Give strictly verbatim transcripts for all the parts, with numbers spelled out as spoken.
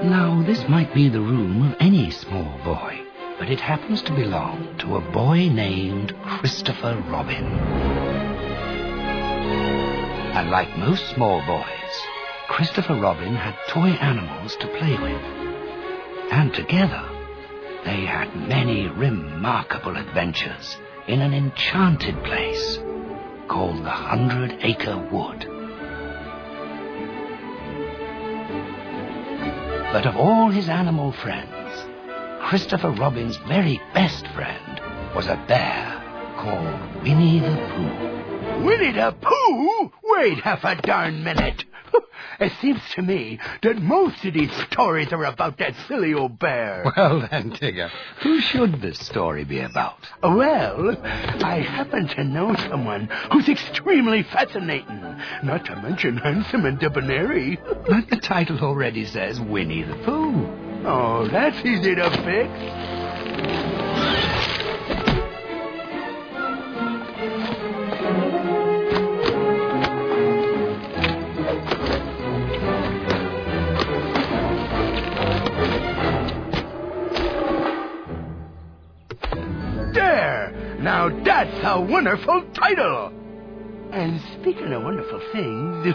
Now, this might be the room of any small boy, but it happens to belong to a boy named Christopher Robin. And like most small boys, Christopher Robin had toy animals to play with. And together, they had many remarkable adventures in an enchanted place called the Hundred Acre Wood. But of all his animal friends, Christopher Robin's very best friend was a bear called Winnie the Pooh. Winnie the Pooh? Wait half a darn minute. It seems to me that most of these stories are about that silly old bear. Well then, Tigger, who should this story be about? Well, I happen to know someone who's extremely fascinating, not to mention handsome and debonair. But the title already says Winnie the Pooh. Oh, that's easy to fix. Now that's a wonderful title. And speaking of wonderful things...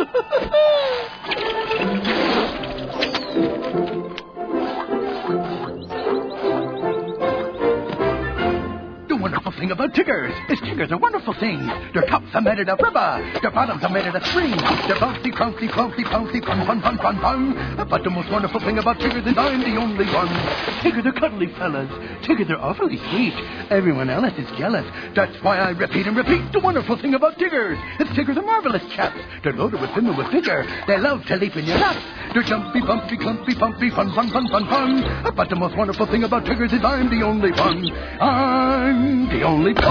The wonderful thing about Tiggers is Tiggers are wonderful things. Their tops are made of rubber. Their bottoms are made of string. They're bouncy, crunchy, crunchy, crunchy, fun, fun, fun, fun, fun. But the most wonderful thing about Tiggers is I'm the only one. Tiggers are cuddly fellas. Tiggers are awfully sweet. Everyone else is jealous. That's why I repeat and repeat the wonderful thing about Tiggers. Is Tiggers are marvelous chaps. They're loaded with vim and with vigor. They love to leap in your laps. They're jumpy, bumpy, clumpy, pumpy, fun, fun, fun, fun, fun. But the most wonderful thing about Tiggers is I'm the only one. I'm the only one.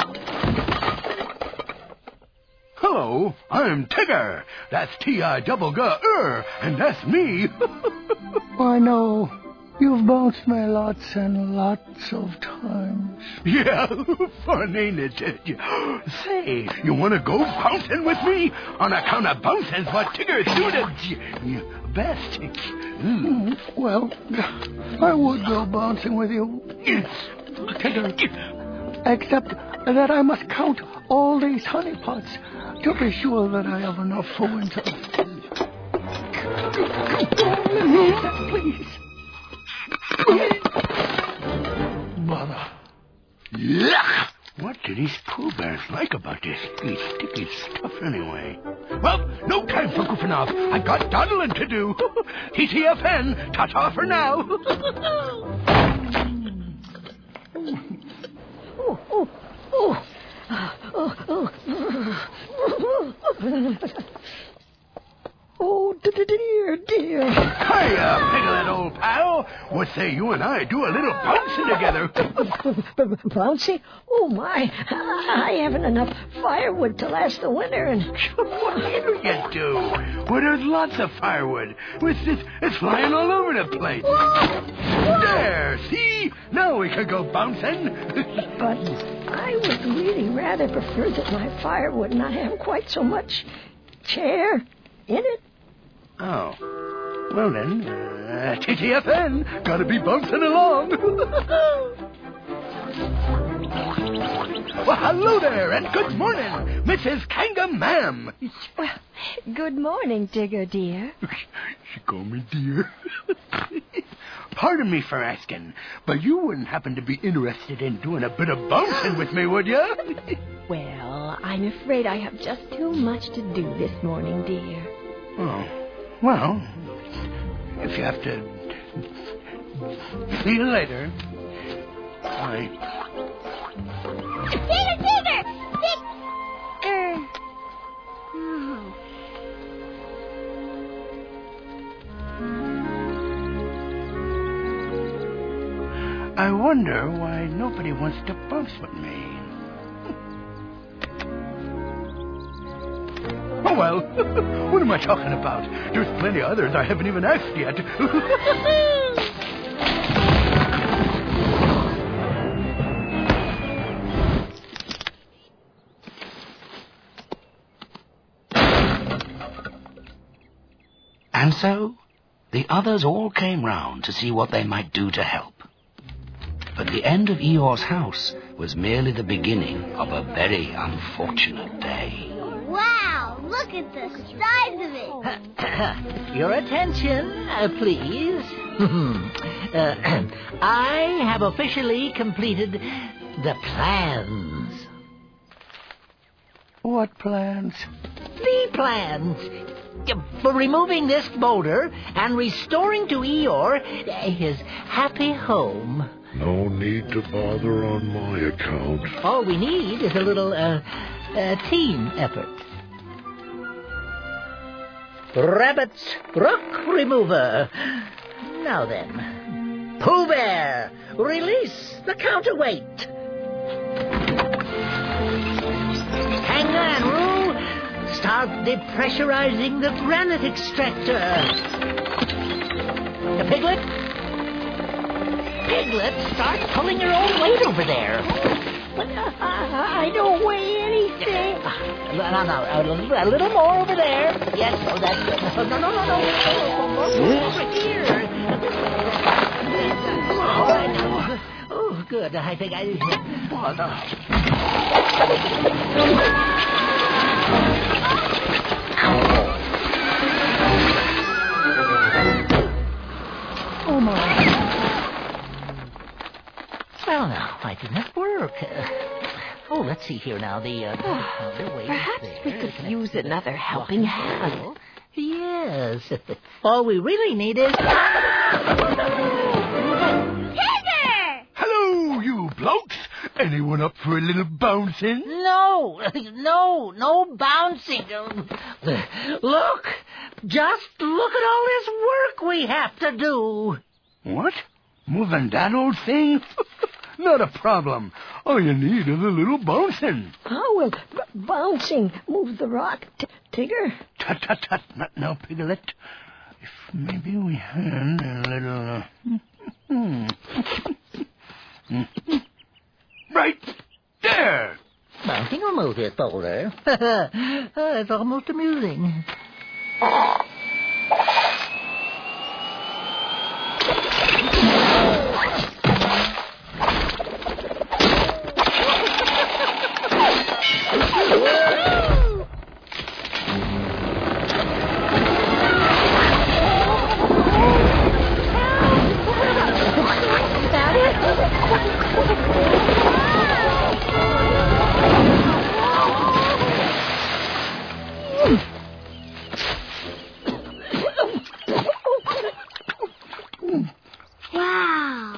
Hello, I'm Tigger. That's T I double G er, and that's me. I know. You've bounced me lots and lots of times. Yeah, fun, ain't it? Say, you want to go bouncing with me? On account of bouncing's what Tiggers do to best. Mm. Well, I would go bouncing with you, Tigger. Except that I must count all these honey pots to be sure that I have enough for winter. Please. Bother. Yuck! What do these Pooh Bears like about this sticky, sticky stuff anyway? Well, no time for goofing off. I got dawdling to do. T T F N, ta-ta for now. Oh, oh, oh. Oh, oh. Oh, dear, dear. Hiya, Piglet, old pal. What say you and I do a little bouncing together? Bouncing? Oh, my. I haven't enough firewood to last the winter. And what do you do? Well, there's lots of firewood. It's, just, it's flying all over the place. There, see? Now we could go bouncing. But I would really rather prefer that my firewood not have quite so much chair in it. Oh. Well then, uh, T T F N, gotta be bouncing along. Well, hello there, and good morning, Missus Kanga Ma'am. Well, good morning, Tigger, dear. She called me dear. Pardon me for asking, but you wouldn't happen to be interested in doing a bit of bouncing with me, would you? Well, I'm afraid I have just too much to do this morning, dear. Oh, well, if you have to... See you later. Bye. Tigger, Tigger! Tigger! Oh. I wonder why nobody wants to bounce with me. Oh, well, what am I talking about? There's plenty of others I haven't even asked yet. And so, the others all came round to see what they might do to help. But the end of Eeyore's house was merely the beginning of a very unfortunate day. Wow, look at the size of it. Your attention, uh, please. uh, I have officially completed the plans. What plans? The plans for removing this boulder and restoring to Eeyore his happy home. No need to bother on my account. All we need is a little uh, uh, team effort. Rabbit's Rock Remover. Now then, Pooh Bear, release the counterweight. Kangaroo, start depressurizing the granite extractor. The Piglet, Piglet, start pulling your own weight over there. But uh, I don't weigh anything. No, no, no. A little, a little more over there. Yes, oh, that's good. No, no, no, no, no. Over here. All right, now. Oh, good. I think I... What? Oh, my. Well, now, why didn't it work? Uh, oh, let's see here now. The, uh, oh, the weight Perhaps there. we could use another helping hand. Yes. All we really need is... Tigger! Hello, you blokes. Anyone up for a little bouncing? No, no, no bouncing. Look, just look at all this work we have to do. What? Moving that old thing? Not a problem. All you need is a little bouncing. How will b- bouncing move the rock, t- Tigger? Tut, tut, tut. Not now, Piglet. If maybe we had a little... Uh... right there! Bouncing will move this boulder. It's almost amusing. Wow.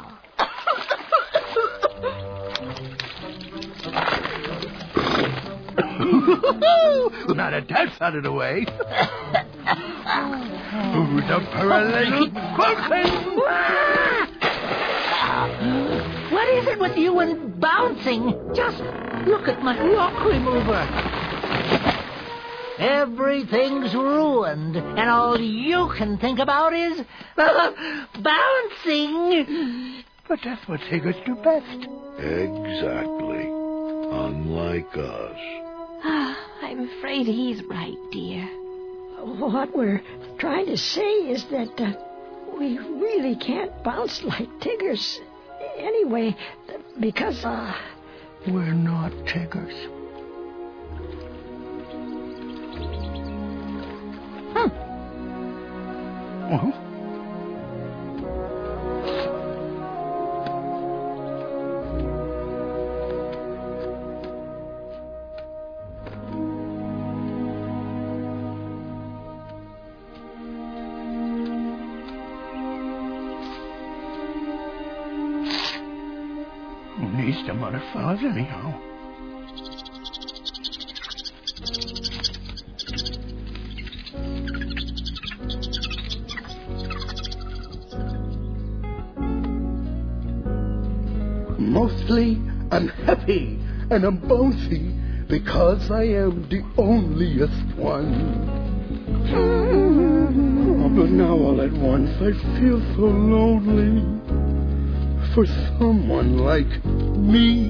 Now that that's out of the way. Who's up for a little bouncing? What is it with you and bouncing? Just look at my rock remover. Everything's ruined, and all you can think about is uh, bouncing. But that's what Tiggers do best. Exactly. Unlike us. I'm afraid he's right, dear. What we're trying to say is that uh, we really can't bounce like Tiggers. Anyway, because... Uh, We're not Tiggers. huh. Well, needs them other fellas anyhow. Mostly I'm happy and I'm bouncy because I am the onlyest one. Oh, but now all at once I feel so lonely for someone like me.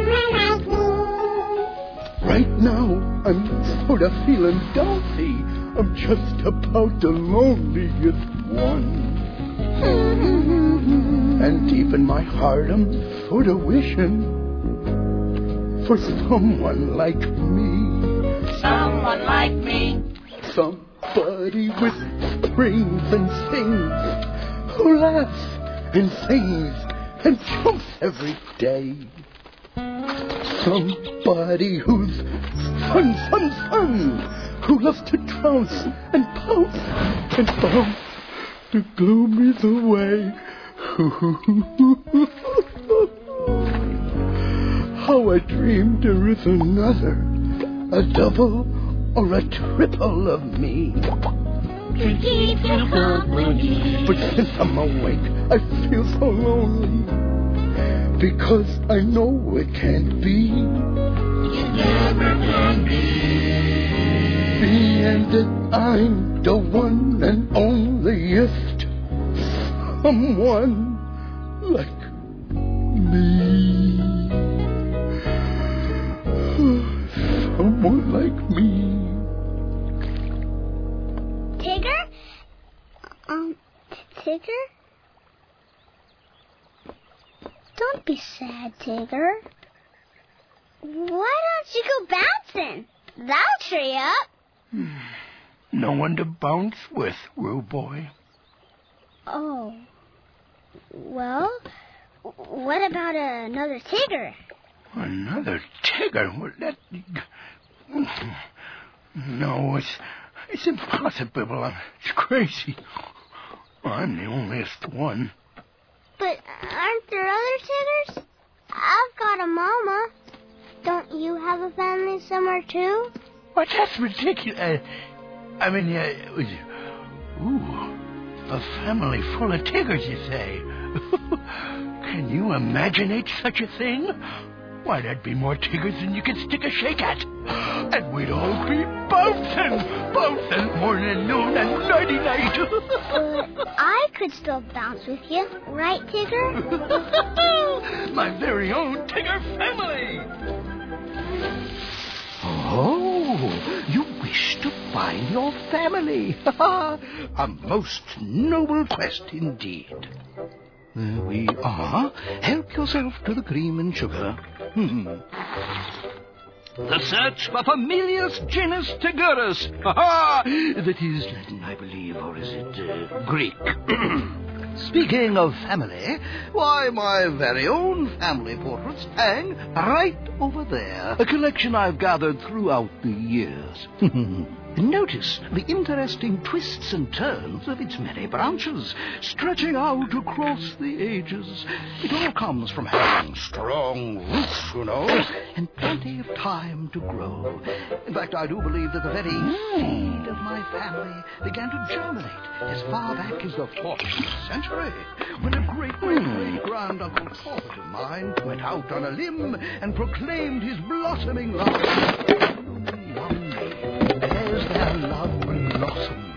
Right now I'm sort of feeling doubty. I'm just about the loneliest one. And deep in my heart I'm sort of wishing for someone like me. Someone like me. Somebody with springs and sings, who laughs and sings and jumps every day. Somebody who's fun, fun, fun, who loves to trounce and pounce and bounce to glue me the way. How I dream there is another, a double or a triple of me. To keep you company. But since I'm awake, I feel so lonely, because I know it can't be. It never can be. And that I'm the one and onlyest someone like me. Someone like me. Tigger? Um, Tigger? Don't be sad, Tigger. Why don't you go bouncing? That'll cheer you up. No one to bounce with, Roo Boy. Oh. Well, what about another Tigger? Another Tigger? Well, that... No, it's, it's impossible. It's crazy. I'm the onlyest one. But aren't there other Tiggers? I've got a mama. Don't you have a family somewhere, too? What? That's ridiculous. I mean, uh, ooh, a family full of Tiggers, you say? Can you imagine such a thing? Why, that'd be more Tiggers than you could stick a shake at. And we'd all be bouncing, bouncing morning, noon, and nighty-night. But I could still bounce with you, right, Tigger? My very own Tigger family. Oh, you wish to find your family. A most noble quest indeed. There we are. Help yourself to the cream and sugar. Hmm. The search for Familius genus Tigurus. That is Latin, I believe, or is it uh, Greek? Speaking of family, why, my very own family portraits hang right over there. A collection I've gathered throughout the years. Notice the interesting twists and turns of its many branches, stretching out across the ages. It all comes from having strong roots, you know, and plenty of time to grow. In fact, I do believe that the very seed of my family began to germinate as far back as the fourteenth century, when a great-great-great-grand-uncle Corbett of mine went out on a limb and proclaimed his blossoming love. As their love blossomed,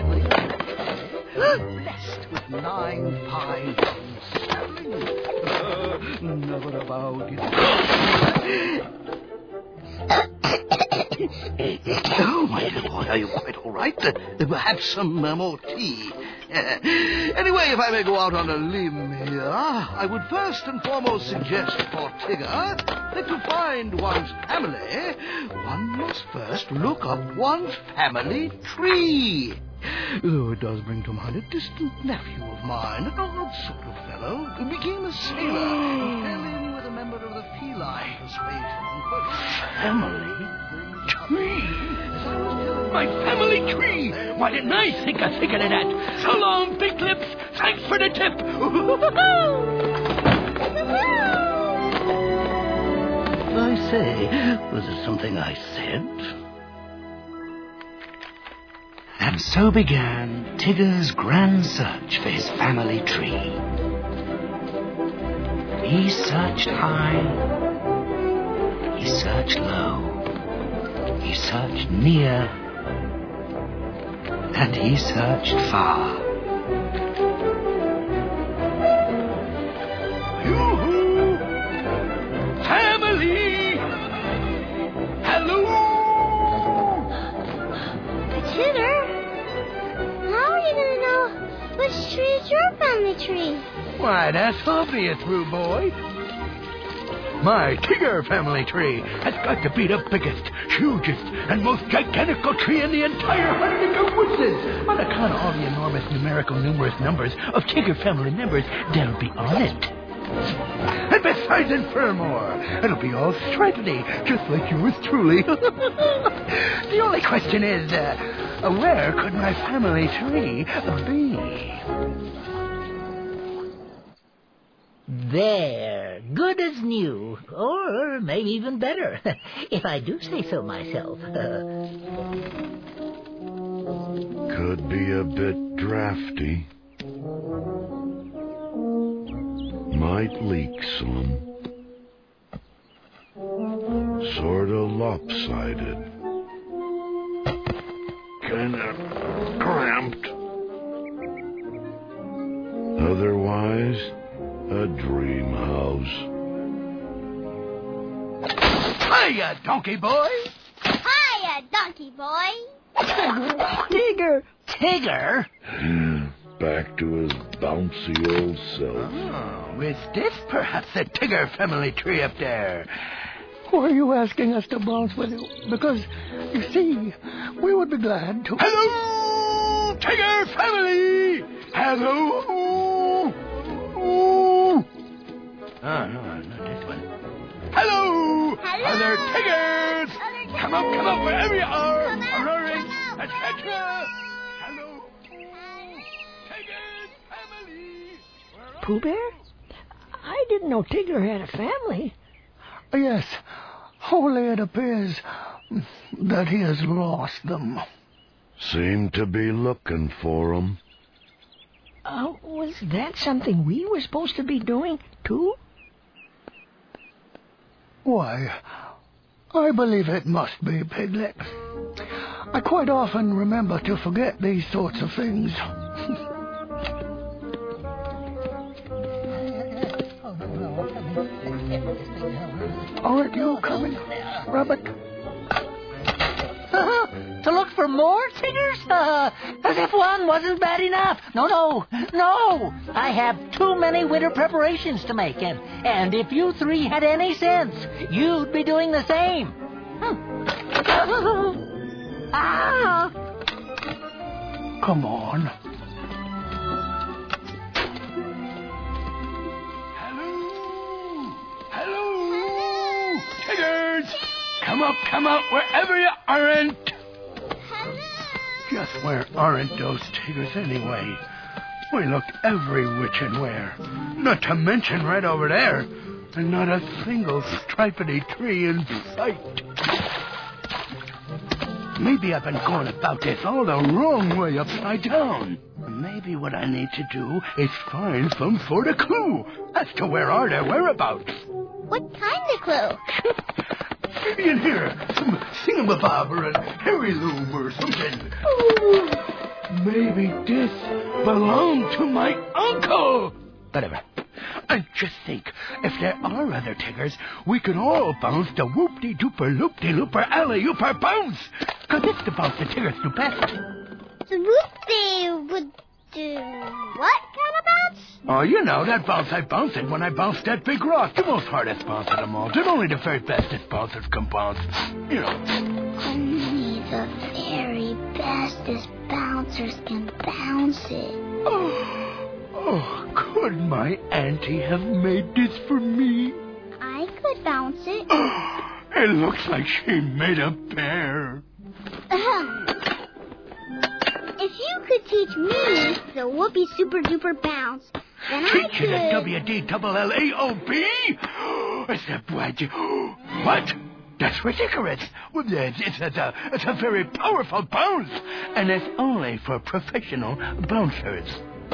blessed with nine fine saplings. Uh, never about it. Oh, my little boy, are you quite all right? Uh, perhaps some uh, more tea. Uh, anyway, if I may go out on a limb here, I would first and foremost suggest for Tigger that to find one's family, one must first look up one's family tree. Though it does bring to mind a distant nephew of mine, an odd sort of fellow, who became a sailor and fell in with a member of the feline persuasion. Family tree? My family tree! Why didn't I think of thinking of that? So long, Big Lips! Thanks for the tip! I say, was it something I said? And so began Tigger's grand search for his family tree. He searched high, he searched low, he searched near, and he searched far. Yoo-hoo! Family! Hello! Tigger, tree is your family tree? Why, that's obvious, Roo Boy. My Tigger family tree has got to be the biggest, hugest, and most gigantical tree in the entire Huntington Woods. On account of all the enormous numerical numerous numbers of Tigger family members that'll be on it. And besides, and furthermore, it'll be all stripedy, just like yours truly. The only question is, uh, where could my family tree be? There, good as new, or maybe even better, if I do say so myself. Uh, Could be a bit drafty. Might leak some. Sorta lopsided. Kinda cramped. Otherwise, a dream house. Hiya, donkey boy! Hiya, donkey boy! Tigger! Tigger? Back to his bouncy old self. Oh, is this perhaps the Tigger family tree up there? Why are you asking us to bounce with you? Because, you see, we would be glad to... Hello, Tigger family! Hello! Oh, no, not this one. Hello! Hello! Other Tiggers! Other Come up, come up, wherever you are! Come out, Roaring, come out. et cetera. Hello! Tiggers family! Where are Pooh Bear? you? I didn't know Tigger had a family. Yes, only it appears that he has lost them. Seem to be looking for 'em. Uh, was that something we were supposed to be doing, too? Why, I believe it must be, Piglet. I quite often remember to forget these sorts of things. Aren't you coming, Rabbit? Uh, to look for more Tiggers? Uh, as if one wasn't bad enough. No, no, no. I have too many winter preparations to make, and, and if you three had any sense, you'd be doing the same. Ah! Come on. Hello! Hello! Tiggers! Come up, come up, wherever you aren't! Just where aren't those Tiggers anyway? We looked every which and where. Not to mention right over there. And not a single stripedy tree in sight. Maybe I've been going about this all the wrong way upside down. Maybe what I need to do is find some sort of clue as to where are their whereabouts. What kind of clue? Maybe in here, some thingamabob or a hairy loom or something. Maybe this belonged to my uncle. Whatever. And just think, if there are other Tiggers, we could all bounce the whoop-de-dooper-loop-de-looper alley-ooper bounce. Because it's the bounce the Tiggers do best. The whoop would do what kind of bounce? Oh, you know, that bounce I bounced it when I bounced that big rock. The most hardest bounce of them all. That only the very bestest bouncers can bounce. You know. Only the very bestest bouncers can bounce it. Oh, oh, could my auntie have made this for me? I could bounce it. Oh, it looks like she made a bear. Ahem. If you could teach me the whoopee super duper bounce, then I Teach you could... the W D L L A O B? It's a what? What? That's ridiculous. Well, It's, it's, it's, a, it's a very powerful bounce, and it's only for professional bouncers.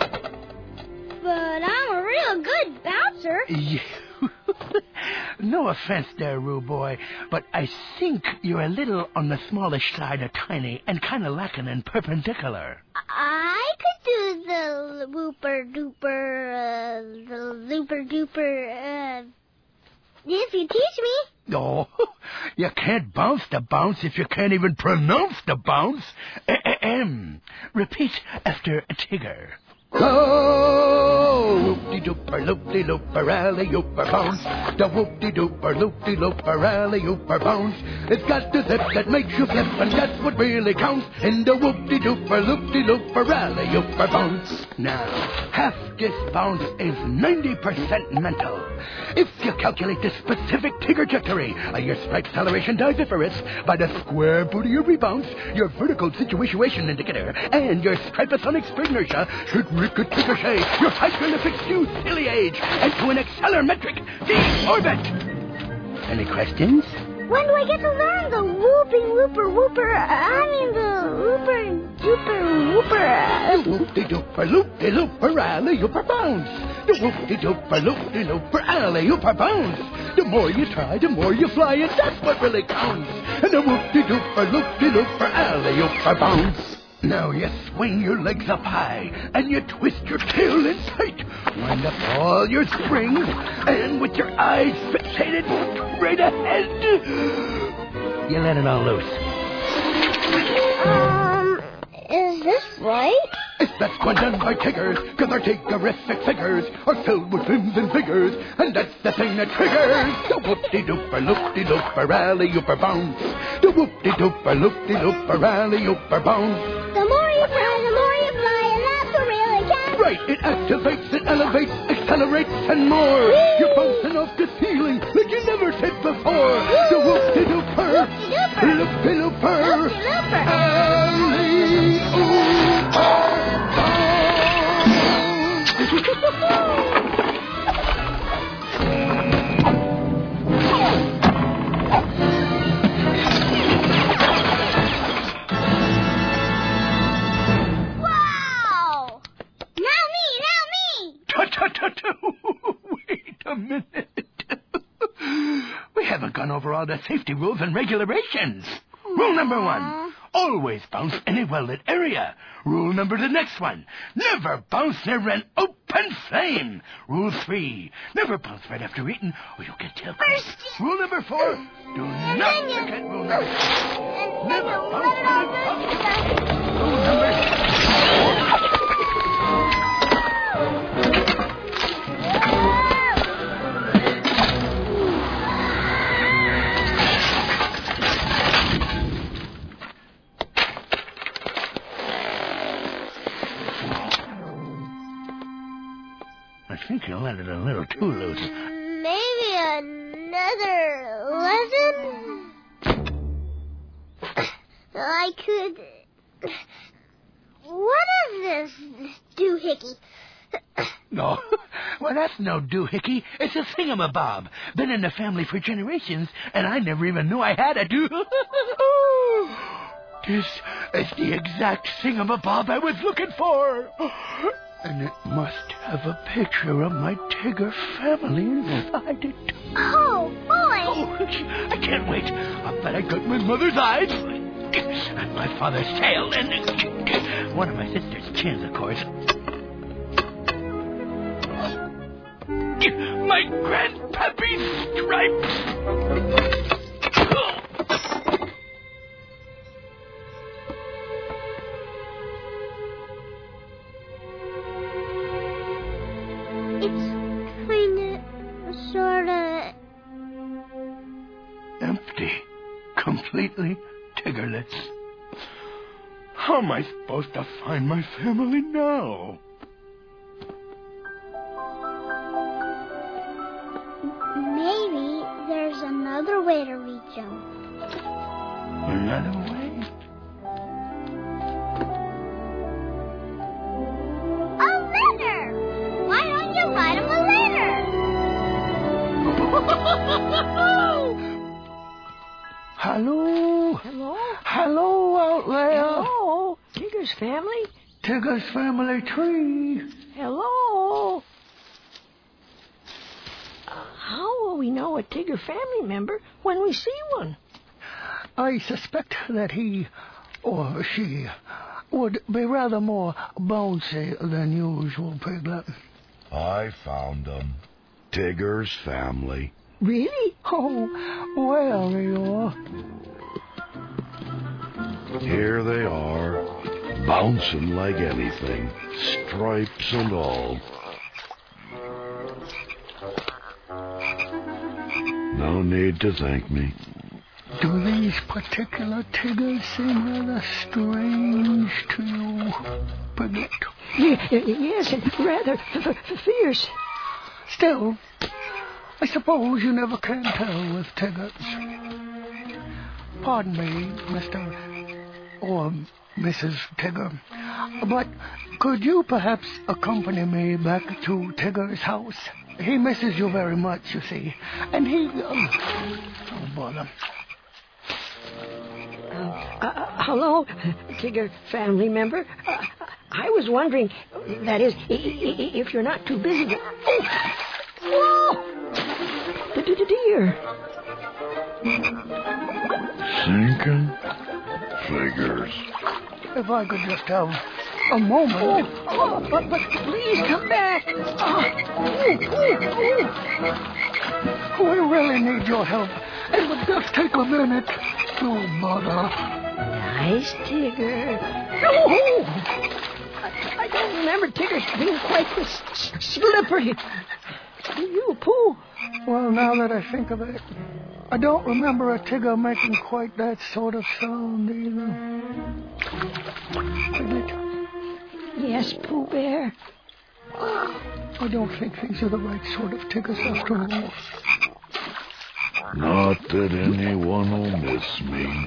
But I'm a real good bouncer. Yeah. No offense there, Roo Boy, but I think you're a little on the smallish side of tiny and kind of lacking in perpendicular. I could do the whooper duper, uh, the looper duper, uh, if you teach me. Oh, you can't bounce the bounce if you can't even pronounce the bounce. Ahem. Repeat after Tigger. Oh, whoop-de-dooper, loop-de-looper, alley-ooper bounce. The whoop-de-dooper, loop-de-looper, alley-ooper bounce. It's got the zip that makes you flip, and that's what really counts in the whoop-de-dooper, loop-de-looper, alley-ooper bounce. Now, half this bounce is ninety percent mental. If you calculate the specific Tigger trajectory of your stripe acceleration diviferous by the square root of your rebounds, your vertical situation indicator, and your stripesonic spring inertia should ricochet your hyperliphic skew ciliage into an accelerometric D-orbit. Any questions? When do I get to learn the whooping looper whooper? I mean the looper duper whooper. The whoop-de-dooper loop-de-looper alley-ooper bounce. The whoop-de-dooper loop-de-looper alley-ooper bounce. The more you try, the more you fly, and that's what really counts. And the whoop-de-dooper loop-de-looper alley-ooper bounce. Now you swing your legs up high, and you twist your tail in tight. Wind up all your springs, and with your eyes fixated straight ahead, you let it all loose. Um, is this right? It's best when done by Tiggers, because our Tiggerific figures are filled with whims and figures, and that's the thing that triggers the whoop-de-dooper, loop-de-dooper, alley-ooper bounce. The whoop-de-dooper, loop-de-looper, alley-ooper bounce. The more you fly, the more you fly, and that's what really counts. Right, it activates, it elevates, accelerates, and more. Whee! You're bouncing off the ceiling like you never did before. Woo! The whoop-de-dooper, Whoop-de-dooper, loop-de-looper, Whoop-de-looper. alley-ooper. Wow! Now me, now me! Tut-tut-tut-tut. Wait a minute. We haven't gone over all the safety rules and regulations. Rule number one, always bounce in a well-lit area. Rule number the next one, never bounce near an open flame. Rule three, never bounce right after eating or you'll get tail cramps. Rule number four, do not forget rule number six. Never bounce in a public. Rule number six. I think you let it a little too loose. Maybe another lesson? I could... What is this doohickey? No, well, that's no doohickey. It's a thingamabob. Been in the family for generations, and I never even knew I had a doo... This is the exact thingamabob I was looking for. And it must have a picture of my Tigger family inside it. Oh, boy! Oh, I can't wait. I bet I got my mother's eyes, and my father's tail, and one of my sister's chins, of course. My grandpappy's stripes. It's kinda, sorta... Empty. Completely Tiggerless. How am I supposed to find my family now? Maybe there's another way to reach them. Another way? A letter! Why don't you write him a letter? Hello? Hello? Hello out there. Hello? Tigger's family? Tigger's family tree. Hello? Uh, how will we know a Tigger family member when we see one? I suspect that he or she would be rather more bouncy than usual, Piglet. I found them. Tigger's family. Really? Oh, well, there you are. Here they are. bouncing like anything, stripes and all. No need to thank me. Do these particular Tiggers seem rather strange to you, Piglet? Y- y- yes, and rather f- f- fierce. Still, I suppose you never can tell with Tiggers. Pardon me, Mister or Missus Tigger, but could you perhaps accompany me back to Tigger's house? He misses you very much, you see, and he... Um, oh, bother. Uh, uh, hello, Tigger family member. Uh, I was wondering, that is, I- I- if you're not too busy to... Oh! Whoa! The, the, the deer. Sinking? Figures. If I could just have a moment... Oh, oh, but, but please come back. Oh, ooh, ooh, ooh. We really need your help. It would just take a minute. Oh, bother. Nice, Tigger. Oh, I, I don't remember Tiggers being quite this s- slippery. Do you, Pooh? Well, now that I think of it, I don't remember a Tigger making quite that sort of sound either. Piglet, Yes, Pooh Bear. I don't think these are the right sort of Tiggers after all. Not that anyone will miss me.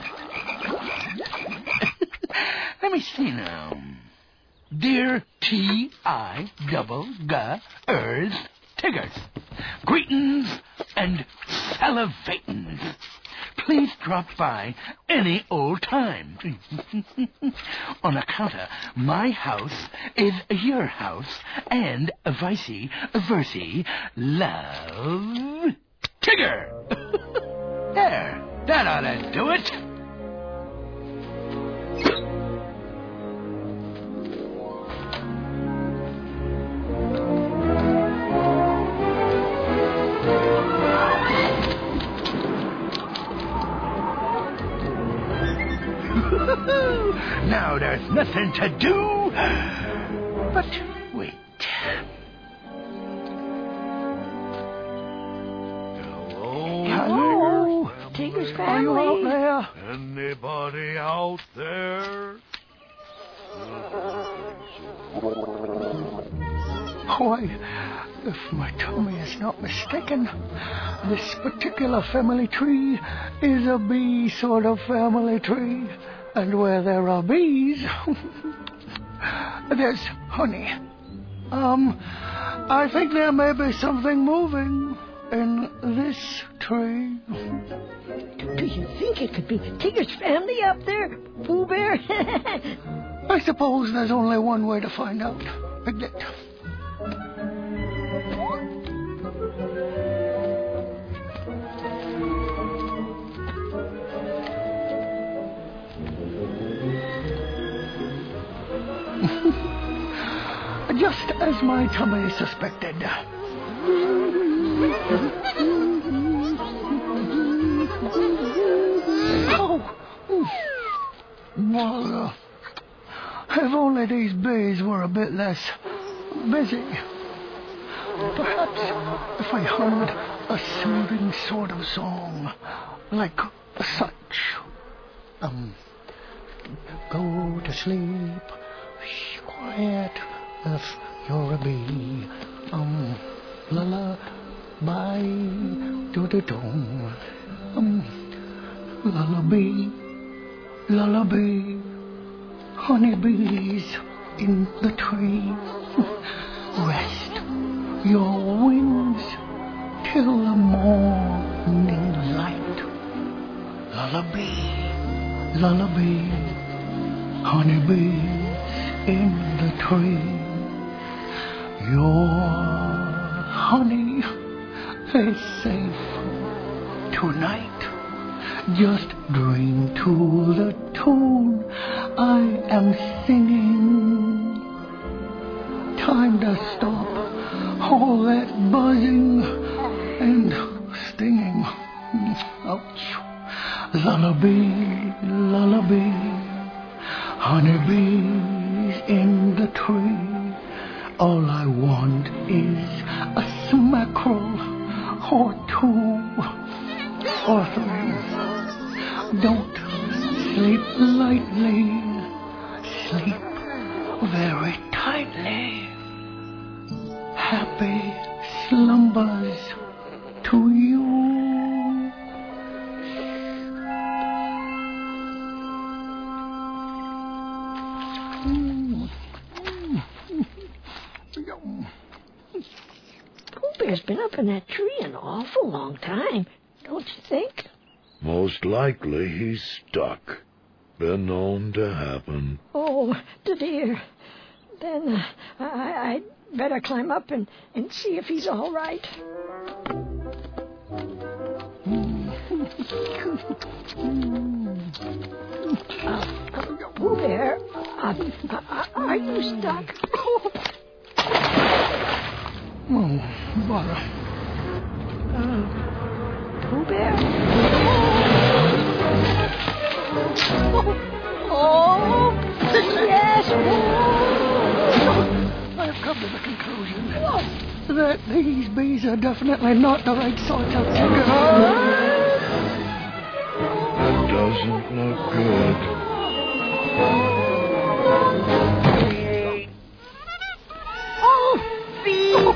Let me see now. Dear T I double G ers Tiggers, greetings and salivatins. Please drop by any old time. On account of my house is your house, and vice versa, love, Tigger. There, that ought to do it. Now there's nothing to do but wait. Hello? Hello, Tigger's Are you out family. there? Anybody out there? Why, if my tummy is not mistaken, this particular family tree is a bee sort of family tree. And where there are bees, there's honey. Um, I think there may be something moving in this tree. Do you think it could be Tigger's family up there, Pooh Bear? I suppose there's only one way to find out. Piglet. Just as my tummy suspected. Oh, well, uh, if only these bees were a bit less busy. Perhaps if I hummed a soothing sort of song, like such. Um, go to sleep, shh, quiet. If you're a bee, um, la la, bye, do do dong, um, lullaby, lullaby, honeybees in the tree. Rest your wings till the morning light. Lullaby, lullaby, honeybees in the tree. Your honey is safe tonight. Just dream to the tune I am singing. Time to stop all that buzzing and stinging. Ouch. Lullaby, lullaby, honeybee tree. All I want is a smackerel or two or three. Don't sleep lightly. Sleep very tightly. Happy slumbers to you. Pooh Bear's been up in that tree an awful long time, don't you think? Most likely he's stuck. Been known to happen. Oh, dear. Then uh, I, I'd better climb up and, and see if he's all right. uh, uh, Pooh Bear, uh, uh, are you stuck? Oh, bother. Uh, Pooh Bear? Oh, yes! I've come to the conclusion that these bees are definitely not the right sort of Tigger. That doesn't look good. Oh, bee!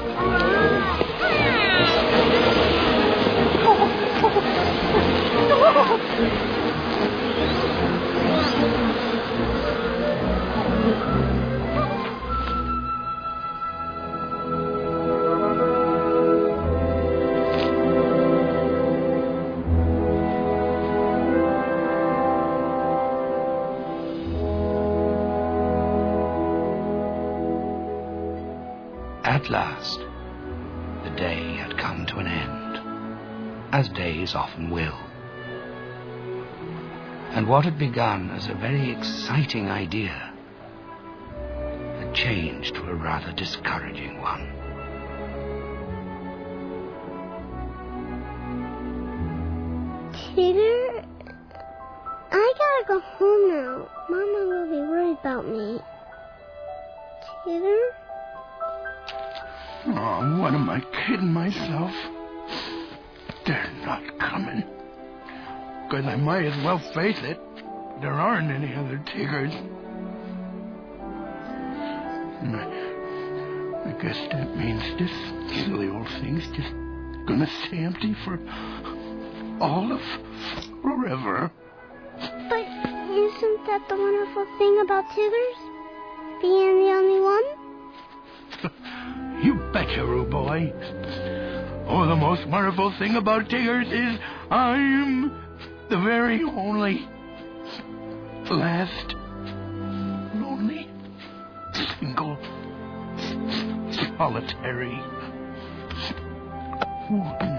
At last, the day had come to an end, as days often will. And what had begun as a very exciting idea had changed to a rather discouraging one. Tigger, I gotta go home now. Mama will be worried about me. Tigger? Oh, what am I kidding myself? They're not coming. Because I might as well face it. There aren't any other Tiggers. I, I guess that means this silly old thing's just gonna stay empty for all of forever. But isn't that the wonderful thing about Tiggers? Being the only one? You betcha, Rude Boy. Oh, the most wonderful thing about Tiggers is I'm the very only, last, lonely, single, solitary one.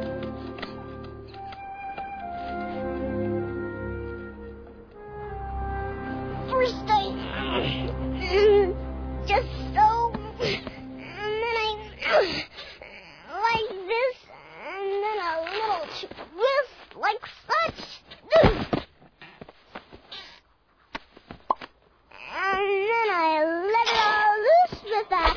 First I just so, and then I like this, and then a little twist like such, and then I let it all loose with that.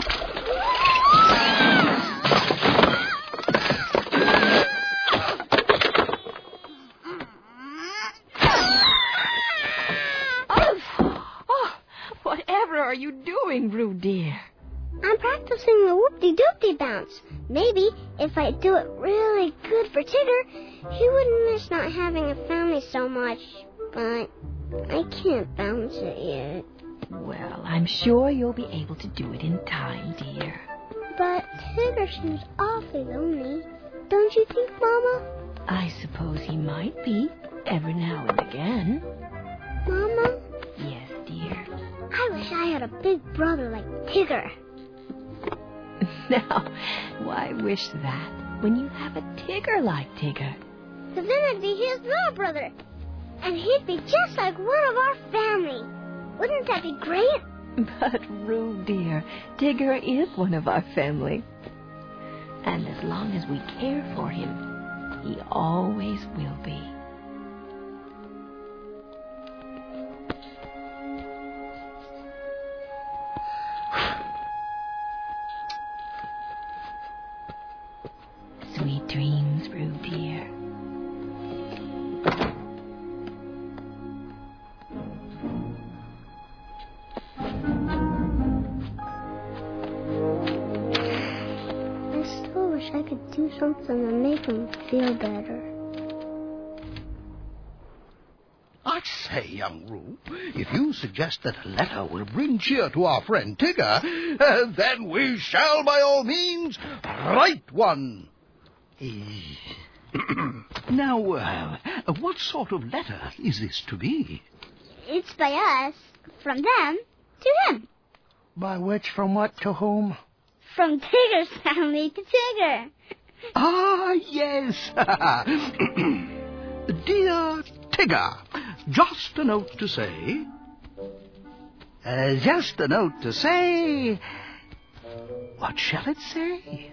Whatever are you doing, Rude dear? I'm practicing the whoop-de-doop-de bounce. Maybe if I do it really good for Tigger, he wouldn't miss not having a family so much. But I can't bounce it yet. Well, I'm sure you'll be able to do it in time, dear. But Tigger seems awfully lonely. Don't you think, Mama? I suppose he might be, every now and again. Mama? Yes, dear. I wish I had a big brother like Tigger. Now, why wish that when you have a Tigger like Tigger? Because then I'd be his little brother. And he'd be just like one of our family. Wouldn't that be great? But, Rude dear, Tigger is one of our family. And as long as we care for him, he always will be. do something to make him feel better. I say, young Roo, if you suggest that a letter will bring cheer to our friend Tigger, uh, then we shall by all means write one. Now, uh, what sort of letter is this to be? It's by us, from them, to him. By which, from what, to whom? From Tigger's family to Tigger. Ah, yes. Dear Tigger, just a note to say... Uh, just a note to say... What shall it say?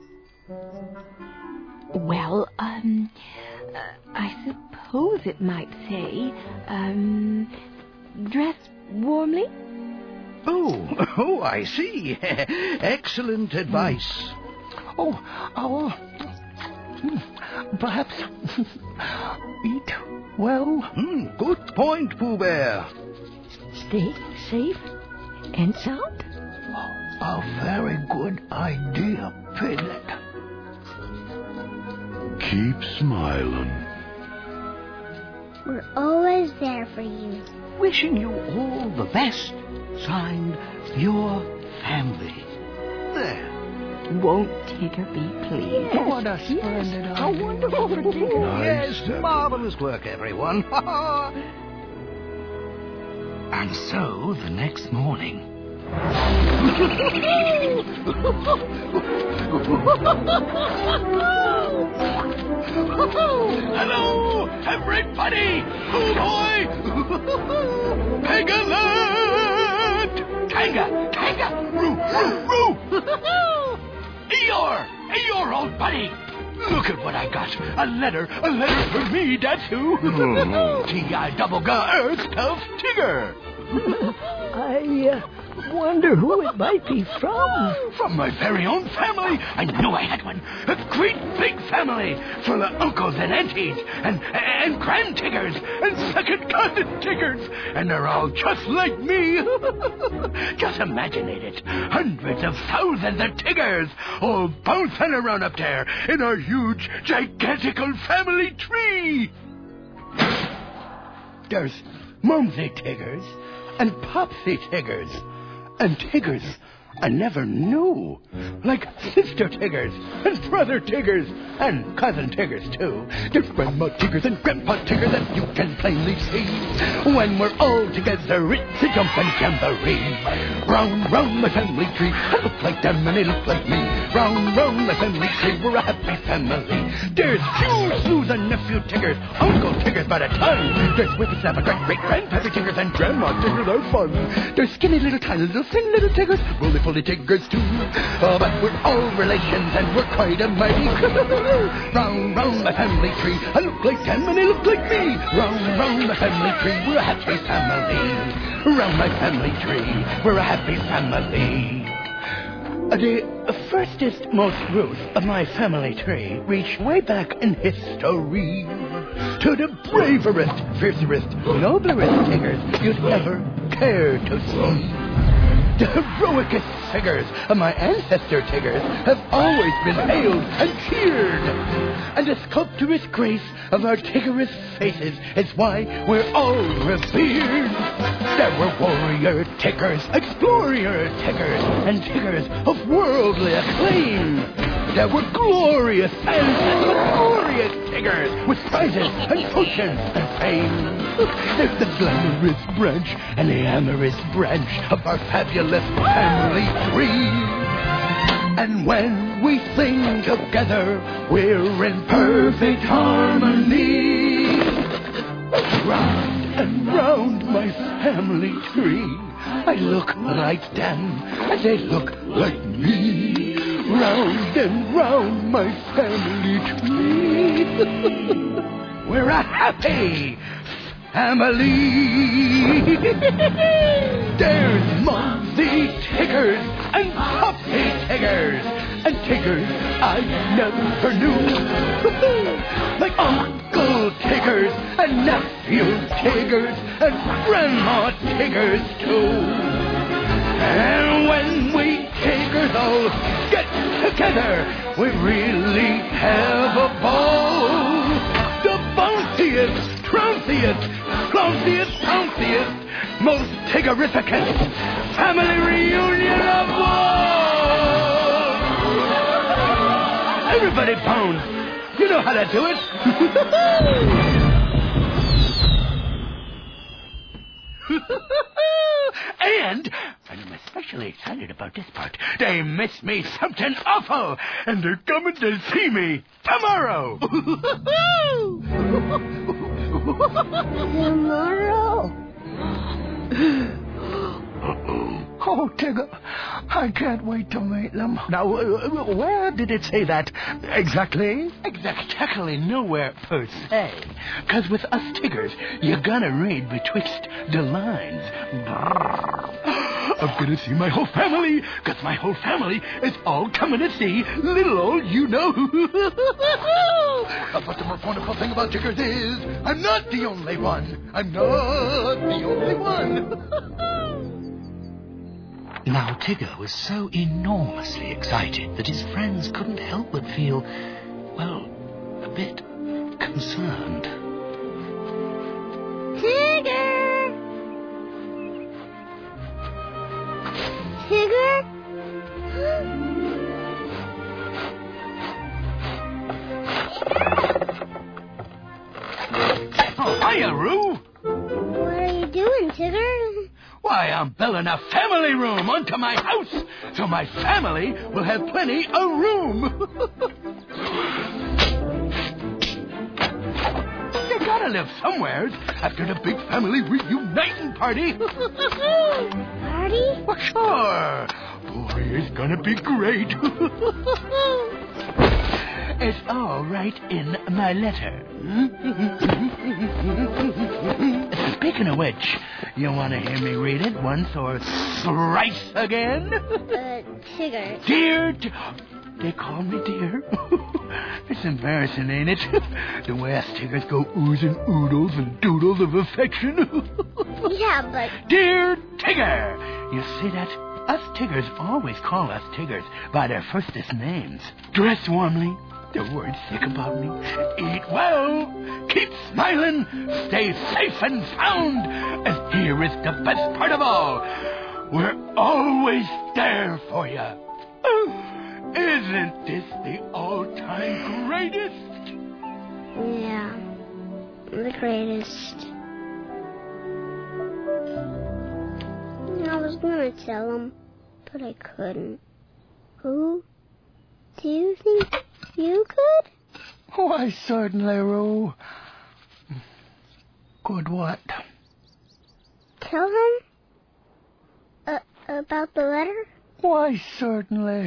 Well, um, uh, I suppose it might say, um, dress warmly? Oh, oh, I see. Excellent advice. Oh, I'll... Perhaps... eat well? Mm, good point, Pooh Bear. Stay safe and sound? A very good idea, Piglet. Keep smiling. We're always there for you. Wishing you all the best. Signed, your family. There. Won't Tigger be pleased? Yes, What a splendid yes. How idea. wonderful for Tigger. Nice, Yes, marvelous work, everyone. And so, the next morning... Hello, everybody! Oh, boy! Pig-alert! Tanga! Tanga! Roo! Roo! Roo! Eeyore! Eeyore, old buddy! Look at what I got. A letter. A letter for me, that's who. T I double G Earth Tough Tigger. I uh, wonder who it might be from. From my very own family. I knew I had one. A great big family full of uncles and aunties and, and grand Tiggers and second cousin Tiggers. And they're all just like me. Just imagine it. Hundreds of thousands of Tiggers all bouncing around up there in our huge, gigantical family tree. There's Mumsy Tiggers and Popsy Tiggers and Tiggers I never knew, like sister Tiggers and brother Tiggers and cousin Tiggers too. There's Grandma Tiggers and Grandpa Tiggers that you can plainly see when we're all together. It's a jump and jamboree. Round, round my family tree, I look like them and they look like me. Round, round my family tree, we're a happy family. There's two slews and nephew Tiggers, Uncle Tiggers by the ton. There's whippersnapper, great great grandpappy Tiggers and Grandma Tiggers are fun. There's skinny little tiny little thin little Tiggers, roly poly Tiggers too. Oh, but we're all relations and we're quite a mighty crew. Round, round my family tree, I look like them and they look like me. Round, round my family tree, we're a happy family. Round my family tree, we're a happy family. Uh, the firstest, most roots of my family tree reach way back in history to the braverest, fiercerest, noblerest Tiggers you'd ever care to see. The heroicest figures of my ancestor Tiggers have always been hailed and cheered. And the sculptorous grace of our Tiggerous faces is why we're all revered. There were warrior Tiggers, explorer Tiggers, and Tiggers of worldly acclaim. There were glorious and glorious Tiggers with prizes and fortune and fame. There's the glamorous branch and the amorous branch of our fabulous family tree. And when we sing together, we're in perfect harmony. Round and round my family tree, I look like them, and they look like me. Round and round my family tree, we're a happy family. There's Mumsy Tiggers and Popsy Tiggers and Tiggers I never knew, like Uncle Tiggers and Nephew Tiggers and Grandma Tiggers too. And when we Tiggers let's all get together. We really have a ball. The bounciest, trounciest, flounciest, pounciest, most tigerificant family reunion of all. Everybody bounce. You know how to do it. And, and I'm especially excited about this part. They missed me something awful, and they're coming to see me tomorrow. Tomorrow? Oh, Tigger, I can't wait to meet them. Now, uh, where did it say that exactly? Exactly nowhere per se. Because with us Tiggers, you gotta read betwixt the lines. I'm gonna see my whole family, because my whole family is all coming to see little old you-know. But the most wonderful thing about Tiggers is I'm not the only one. I'm not the only one. Now, Tigger was so enormously excited that his friends couldn't help but feel, well, a bit concerned. Tigger! Tigger? Oh, hiya, Roo. What are you doing, Tigger? Why, I'm building a family room onto my house, so my family will have plenty of room. You gotta live somewhere after the big family reuniting party. Party? Well, sure. Boy, it's gonna be great. It's all right in my letter. Speaking of which, you want to hear me read it once or thrice again? Uh, Tigger. Dear, t- they call me dear. It's embarrassing, ain't it? The way us Tiggers go oohs and oodles and doodles of affection. Yeah, but... Dear Tigger! You see that? Us Tiggers always call us Tiggers by their firstest names. Dress warmly. The words thick about me. Eat well. Keep smiling. Stay safe and sound. And here is the best part of all. We're always there for you. Isn't this the all-time greatest? Yeah, the greatest. I was gonna tell him, but I couldn't. Who? Do you think you could? Why, certainly, Roo. Could what? Tell him? Uh, about the letter? Why, certainly.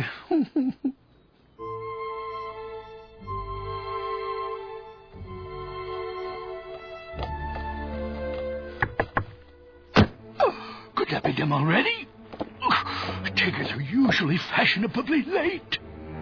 Could that be them already? Tiggers are usually fashionably late.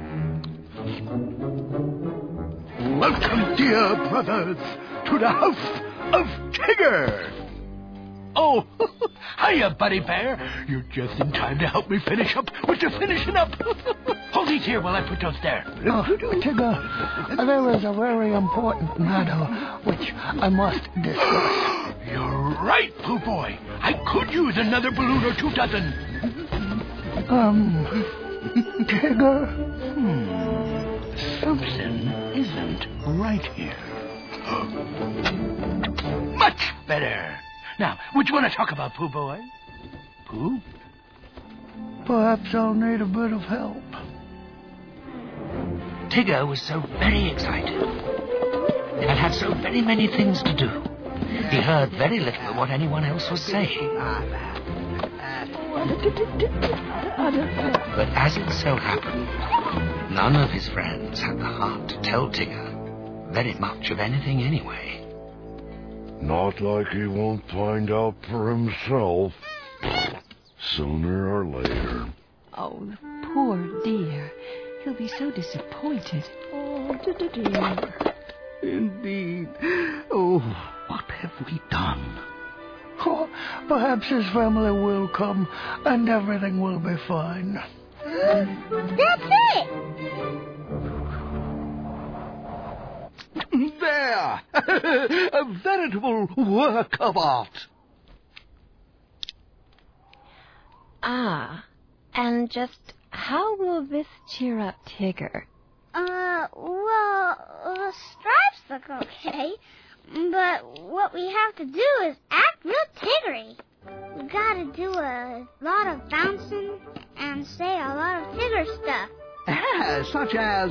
Welcome, dear brothers, to the house of Tigger. Oh, hiya, Buddy Bear. You're just in time to help me finish up with the finishing up. Hold these here while I put those there. Oh, Tigger, there is a very important matter which I must discuss. You're right, Pooh Boy. I could use another balloon or two dozen. Um, Tigger? Hmm. Something isn't right here. Much better. Now, what do you want to talk about, Pooh Boy? Pooh? Perhaps I'll need a bit of help. Tigger was so very excited and had so very many things to do. He heard very little of what anyone else was saying. But as it so happened, none of his friends had the heart to tell Tigger very much of anything anyway. Not like he won't find out for himself. Sooner or later. Oh, the poor dear. He'll be so disappointed. Oh, dear. Indeed. Oh, what have we done? Oh, perhaps his family will come and everything will be fine. That's it. There! A veritable work of art. Ah, and just how will this cheer up Tigger? Uh, well, the stripes look okay, but what we have to do is act real Tiggery. We gotta do a lot of bouncing and say a lot of Tigger stuff. Ah, such as...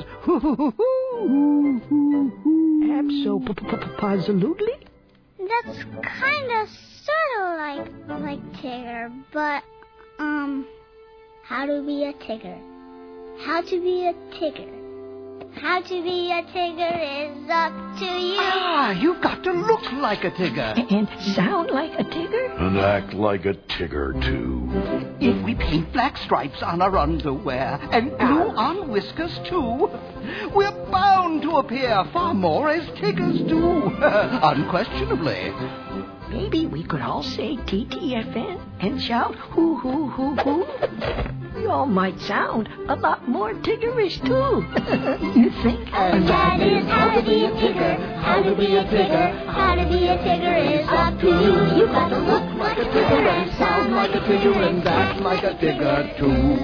Absolutely. That's kind of sort of like like Tigger, but um, how to be a Tigger? How to be a Tigger? How to be a Tigger is up to you. Ah, you've got to look like a Tigger. And sound like a Tigger? And act like a Tigger, too. If we paint black stripes on our underwear and glue on whiskers, too, we're bound to appear far more as Tiggers do. Unquestionably. Maybe we could all say T T F N and shout hoo hoo hoo hoo. We all might sound a lot more Tiggerish too. You think? And that is how to be a Tigger. How to be a Tigger. How to be a Tigger is up to you. You got to look like a Tigger and sound like a Tigger and act like a Tigger too.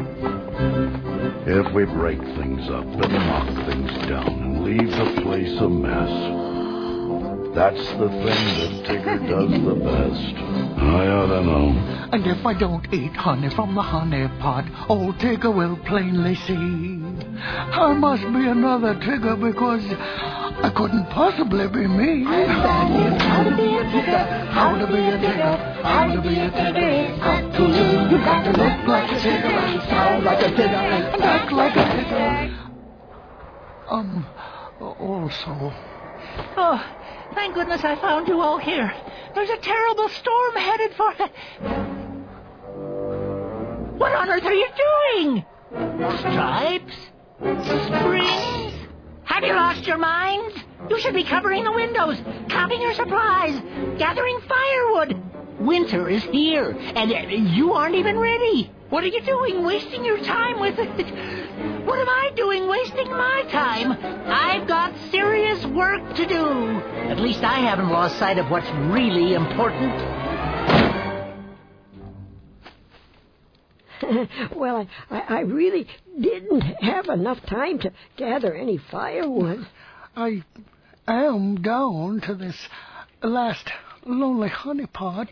If we break things up and knock things down and leave the place a mess, that's the thing that Tigger does the best. I ought to know. And if I don't eat honey from the honey pot, old Tigger will plainly see I must be another Tigger because I couldn't possibly be me. How to be a Tigger, how to be a Tigger, how to be a Tigger is up to you. You got to look like a Tigger and sound like a Tigger and act like a Tigger. Um, also... Oh, thank goodness I found you all here. There's a terrible storm headed for... What on earth are you doing? Stripes? Springs? Have you lost your minds? You should be covering the windows, counting your supplies, gathering firewood. Winter is here, and you aren't even ready. What are you doing, wasting your time with... What am I doing wasting my time? I've got serious work to do. At least I haven't lost sight of what's really important. Well, I, I, I really didn't have enough time to gather any firewood. I am down to this last lonely honey pot.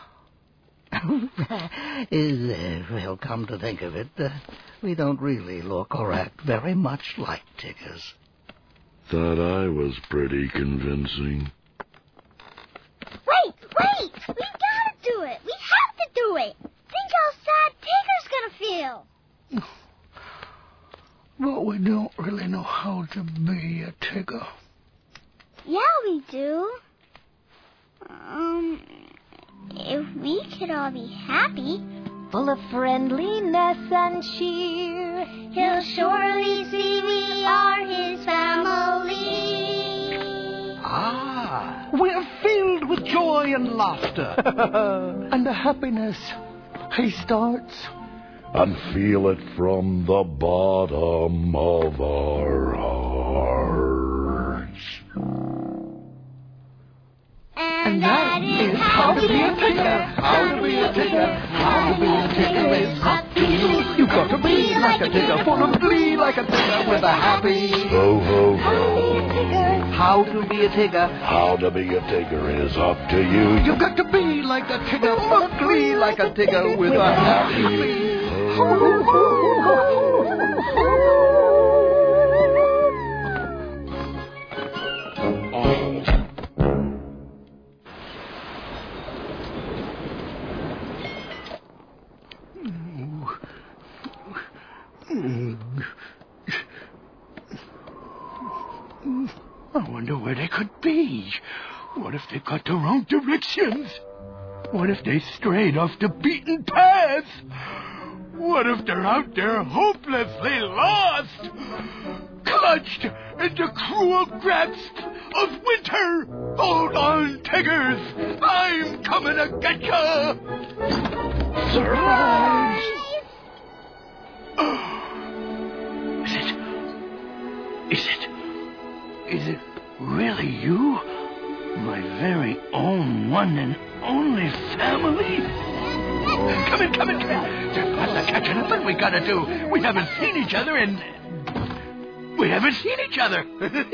Is, uh, well, come to think of it, uh, we don't really look or act very much like Tiggers. Thought I was pretty convincing. Wait, wait! We gotta do it! We have to do it! Think how sad Tigger's gonna feel! But we don't really know how to be a Tigger. Yeah, we do. Um, if we could all be happy, Full of friendliness and cheer, he'll surely see we are his family. Ah, we're filled with joy and laughter. And the happiness he starts. And feel it from the bottom of our hearts. And that is how to be a Tigger. How to be a Tigger. How to be a Tigger is up to you. You've got to be like a Tigger, full of glee like a Tigger with a happy... Ho, ho, ho. How to be a Tigger. How to be a Tigger is up to you. You've got to be like a Tigger, full of glee like a Tigger with a happy... Ho, ho, ho, ho, ho. I wonder where they could be. What if they got the wrong directions? What if they strayed off the beaten path? What if they're out there hopelessly lost? Clutched in the cruel grasp of winter! Hold on, Tiggers! I'm coming to get ya! Surprise! Is it really you? My very own one and only family? Come in, come in, come in. There's lots of catching up that we gotta do. We haven't seen each other in... We haven't seen each other.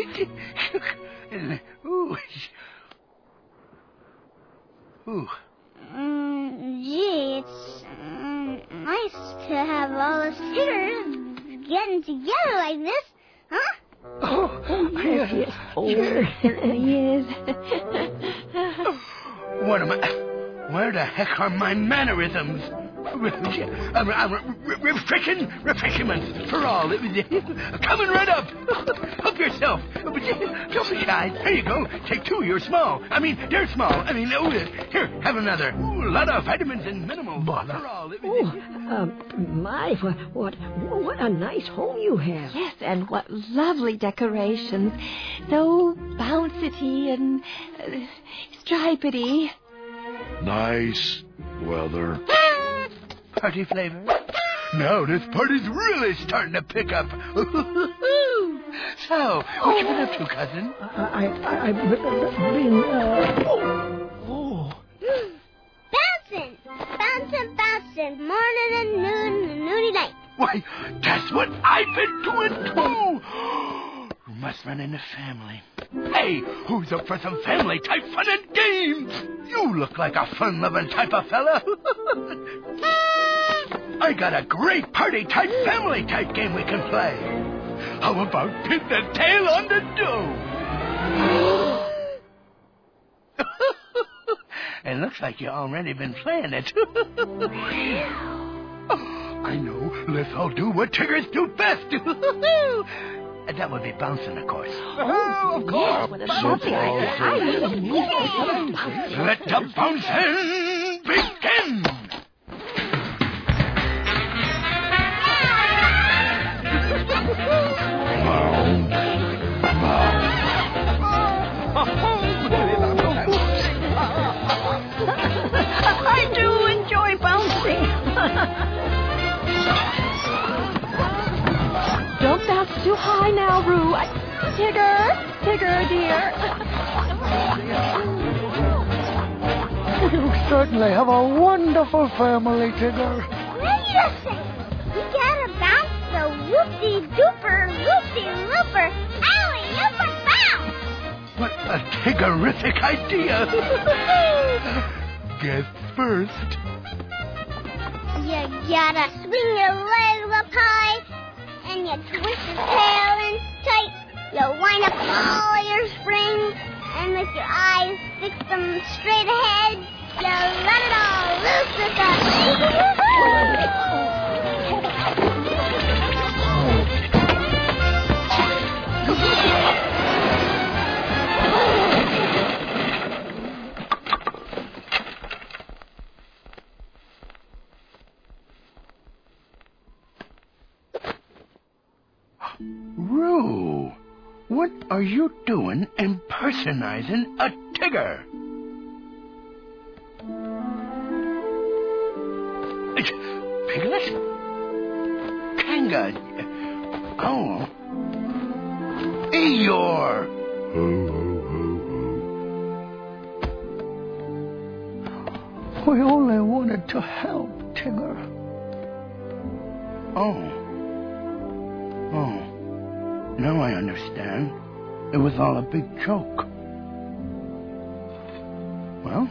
Ooh. Ooh. Mm, gee, it's mm, nice to have all us Tiggers getting together like this, huh? Oh, yes, yes. Oh, Sure, yes. What am I... Where the heck are my mannerisms? Refreshing refreshments for all. Coming right up. Help yourself. Don't be shy. There you go. Take two. You're small. I mean, they're small. I mean, oh, here, have another. Ooh, a lot of vitamins and minerals for all. Oh, um, my, what, what, what a nice home you have. Yes, and what lovely decorations. So bouncy and uh, stripedy. Nice weather. Party flavor? No, this party's really starting to pick up. So, what you been up to, cousin? I, I, I, I've been, uh, oh, oh. Bouncing! Bouncing, bouncing. Morning and noon and noony night. Why, that's what I've been doing, too. You must run in the family. Hey, who's up for some family-type fun and games? You look like a fun-loving type of fella. I got a great party-type, family-type game we can play. How about pin the tail on the dough? It looks like you've already been playing it. I know. Let's all do what Tiggers do best. And that would be bouncing, of course. Oh, of course. What a lovely idea. Let the bouncing begin. I do enjoy bouncing. Don't bounce too high now, Roo. I... Tigger, Tigger, dear. You certainly have a wonderful family, Tigger. Wait a second. We gotta bounce the whoopty-dooper, loopty-looper, alley-ooper bounce. What a Tiggerific idea. Guess first. You gotta swing your legs up high, and you twist your tail in tight. You wind up all your springs, and with your eyes fix them straight ahead, you let it all loose with a... Roo, what are you doing impersonating a Tigger? Piglet? Kanga? Oh. Eeyore! Ho, ho, ho, ho. We only wanted to help, Tigger. Oh. Oh. Now I understand. It was all a big joke. Well,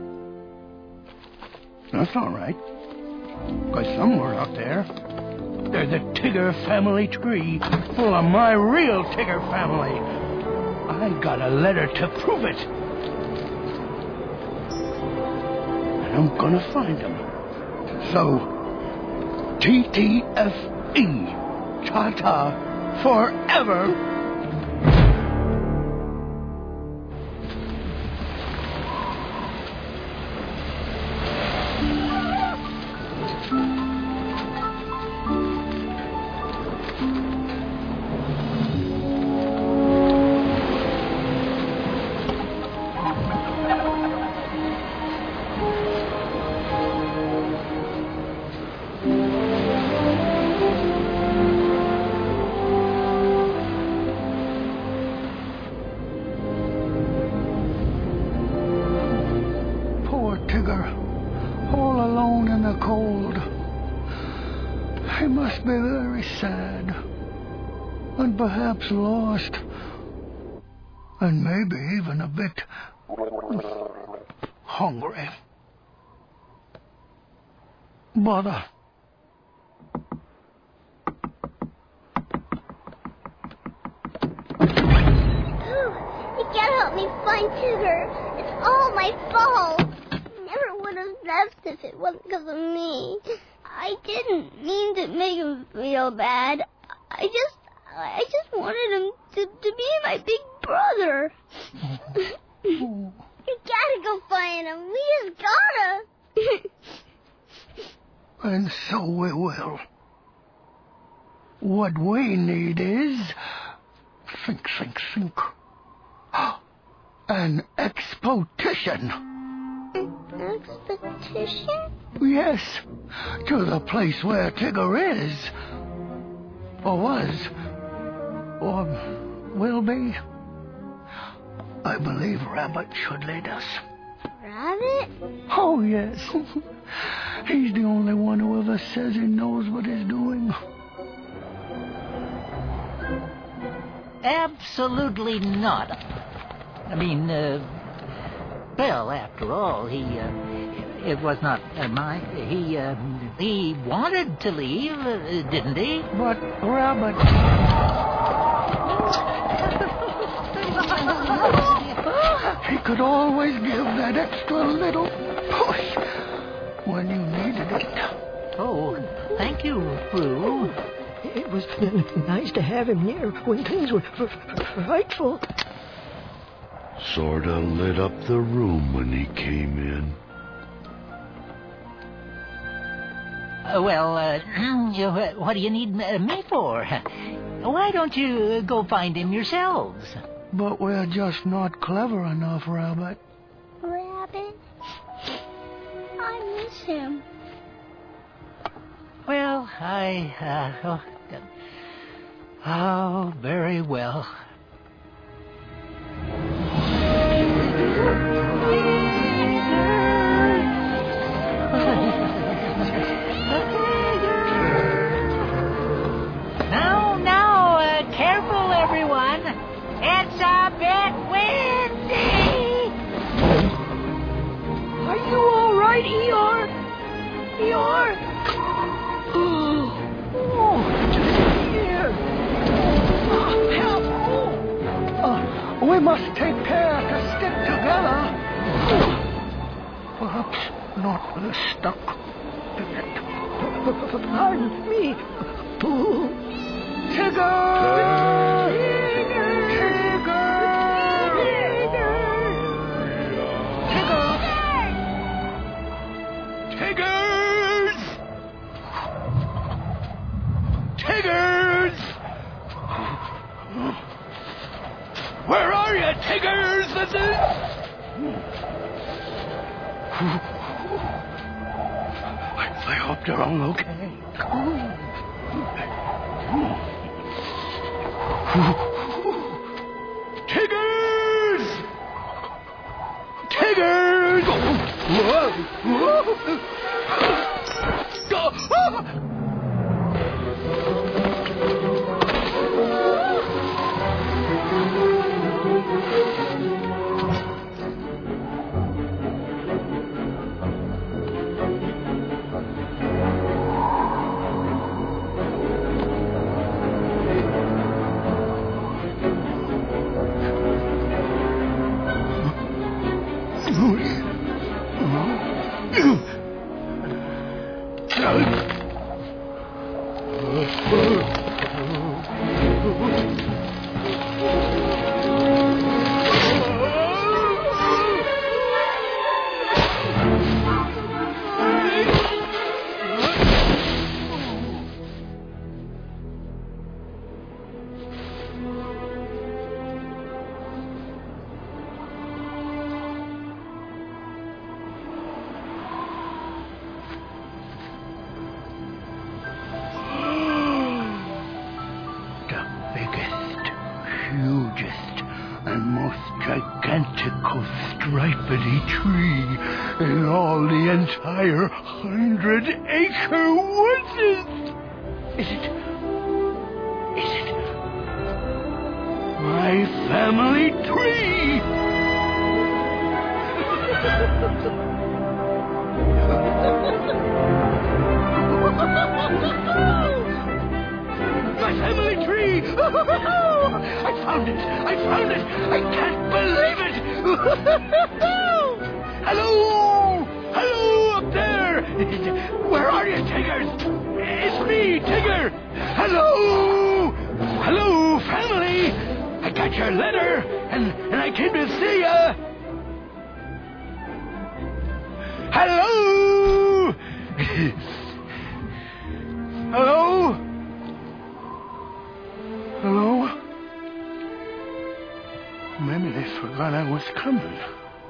that's all right. Because somewhere out there, there's a Tigger family tree full of my real Tigger family. I got a letter to prove it. And I'm gonna find them. So, T T F E, ta-ta, forever. all alone in the cold. He must be very sad, and perhaps lost, and maybe even a bit hungry. Bother. You gotta help me find Tigger. It's all my fault. I never would have left if it wasn't because of me. I didn't mean to make him feel bad. I just, I just wanted him to, to be my big brother. You gotta go find him. We just gotta. And so we will. What we need is... Think, think, think. An expedition. An expedition? Yes, to the place where Tigger is. Or was. Or will be. I believe Rabbit should lead us. Rabbit? Oh, yes. He's the only one who ever says he knows what he's doing. Absolutely not. I mean, uh, well, after all, he, uh, it was not uh, my, he, uh, he wanted to leave, uh, didn't he? But, Rabbit... He could always give that extra little push when you needed it. Oh, thank you, Prue. It was nice to have him near when things were frightful. Sorta lit up the room when he came in. Uh, well, uh, what do you need me for? Why don't you go find him yourselves? But we're just not clever enough, Rabbit. Rabbit? I miss him. Well, I, uh, oh, oh, very well. Now, now, uh, careful, everyone. It's a bit windy. Are you all right, Eeyore? Eeyore? Oh, oh, dear. Oh, help. Uh, we must take care to stick together. Perhaps not with a stuck in it. Pardon me. Pooh. Tigger! Tiggers! Tiggers! Where are you, Tiggers? This is... I hope they're all okay. Tiggers! Tiggers! Whoa! Whoa! bippity tree in all the entire hundred-acre woods. Is it... Is it... my family tree? My family tree! I found it! I found it! I can't believe it! Hello! Hello up there! Where are you, Tiggers? It's me, Tigger! Hello! Hello, family! I got your letter, and, and I came to see ya! Hello! Hello? Hello? Maybe they forgot I was coming.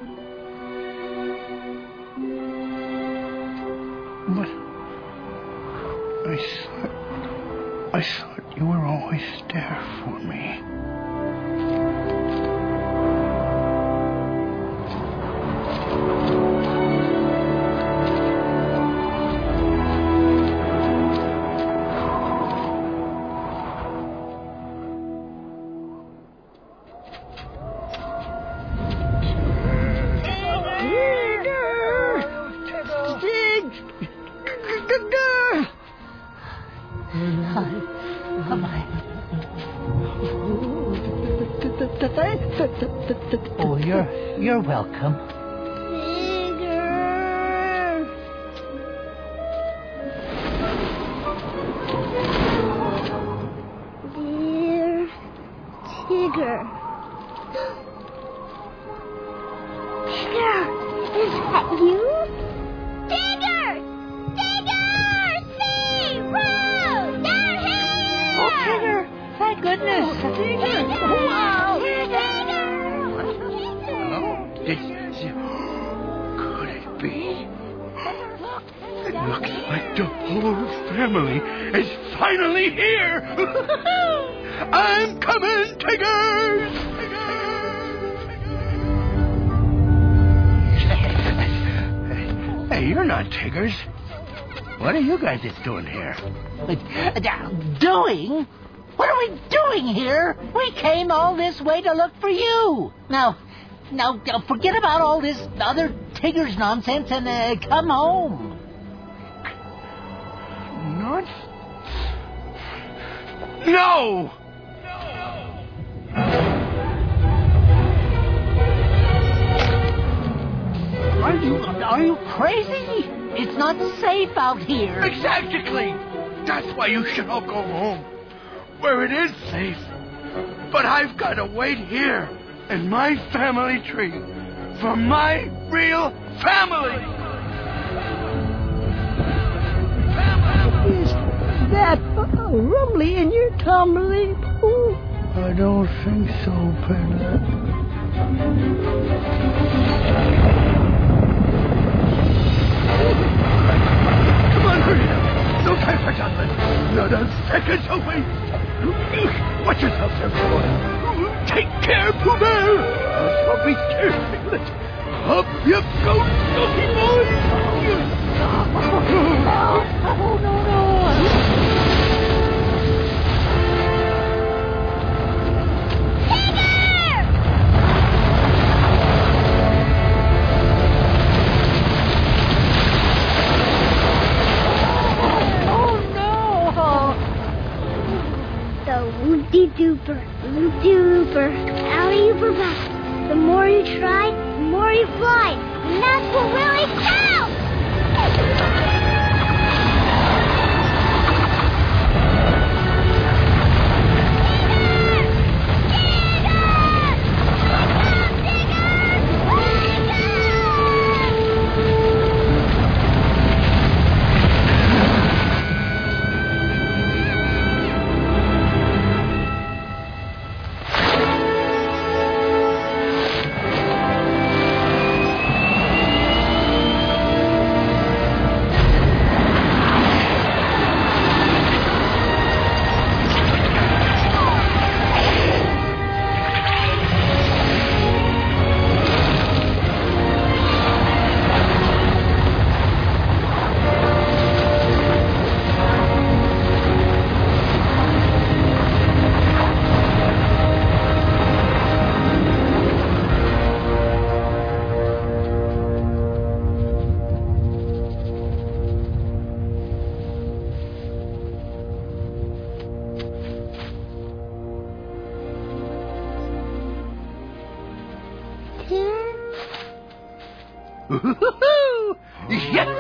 But I thought, I thought you were always there for me. Oh, you're you're welcome. Tigger. Dear Tigger. Tigger, is that you? Tigger! Tigger! See! Whoa! Down here! Oh, Tigger! Thank goodness! Tigger! Wow! Tigger! Hello? Did, could it be? It looks like the whole family is finally here. I'm coming, Tiggers! Hey, you're not Tiggers. What are you guys doing here? Uh, doing? What are we doing here? We came all this way to look for you. Now, now, now forget about all this other Tigger's nonsense and uh, come home. Not? No! Are you are you crazy? It's not safe out here. Exactly! That's why you should all go home, where it is safe. But I've got to wait here in my family tree for my real family. Is that a rumbly in your tumbly pool? I don't think so, Peter. Come on, hurry up. No time for dawdling. Not a second to waste. Watch yourself, there, boy. Take care, Pooh Bear. Don't be scared, Piglet. Up you go, Snoopy boy. Oh, no, no. Loop-de-dooper, loop-de-looper, alley-ooper-bop. The more you try, the more you fly. And that's what really counts! Yes!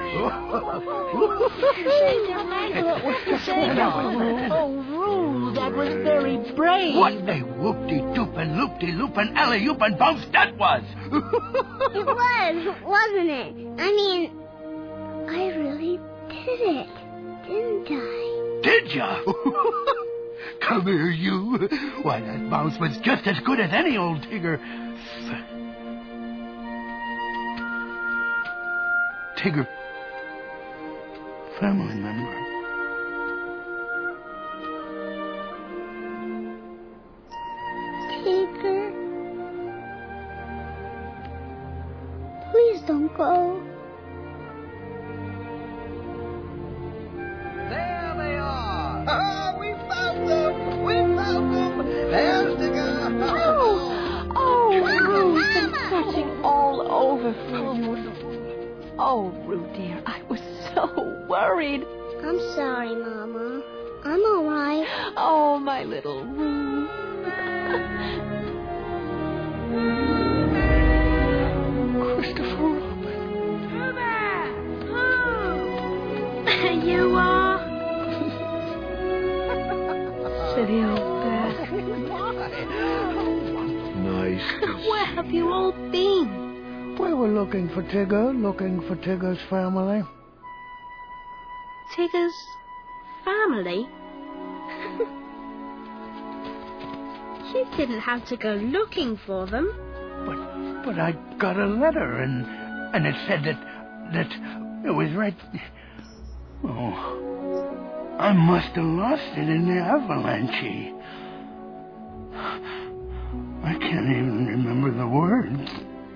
Oh, Roo, that was very brave. What a whoop-de-doop-and loop-de-loop-and alley-oop-and bounce that was! It was, wasn't it? I mean, I really did it, didn't I? Did ya? Come here, you. Why, that bounce was just as good as any old Tigger. Tigger family member. Tigger, please don't go. There they are. Ah, we found them. We found them. There's Tigger. Oh, oh, Rue's been searching all over for you. Oh, Rue, dear, I was so worried. I'm sorry, Mama. I'm all right. Oh, my little Rue. Christopher Robin. Who there? Who? You are? Silly old bat. Nice. Where have you all been? We were looking for Tigger, looking for Tigger's family. Tigger's family? You didn't have to go looking for them. But but I got a letter, and and it said that that it was right. Oh, I must have lost it in the avalanche. I can't even remember the words.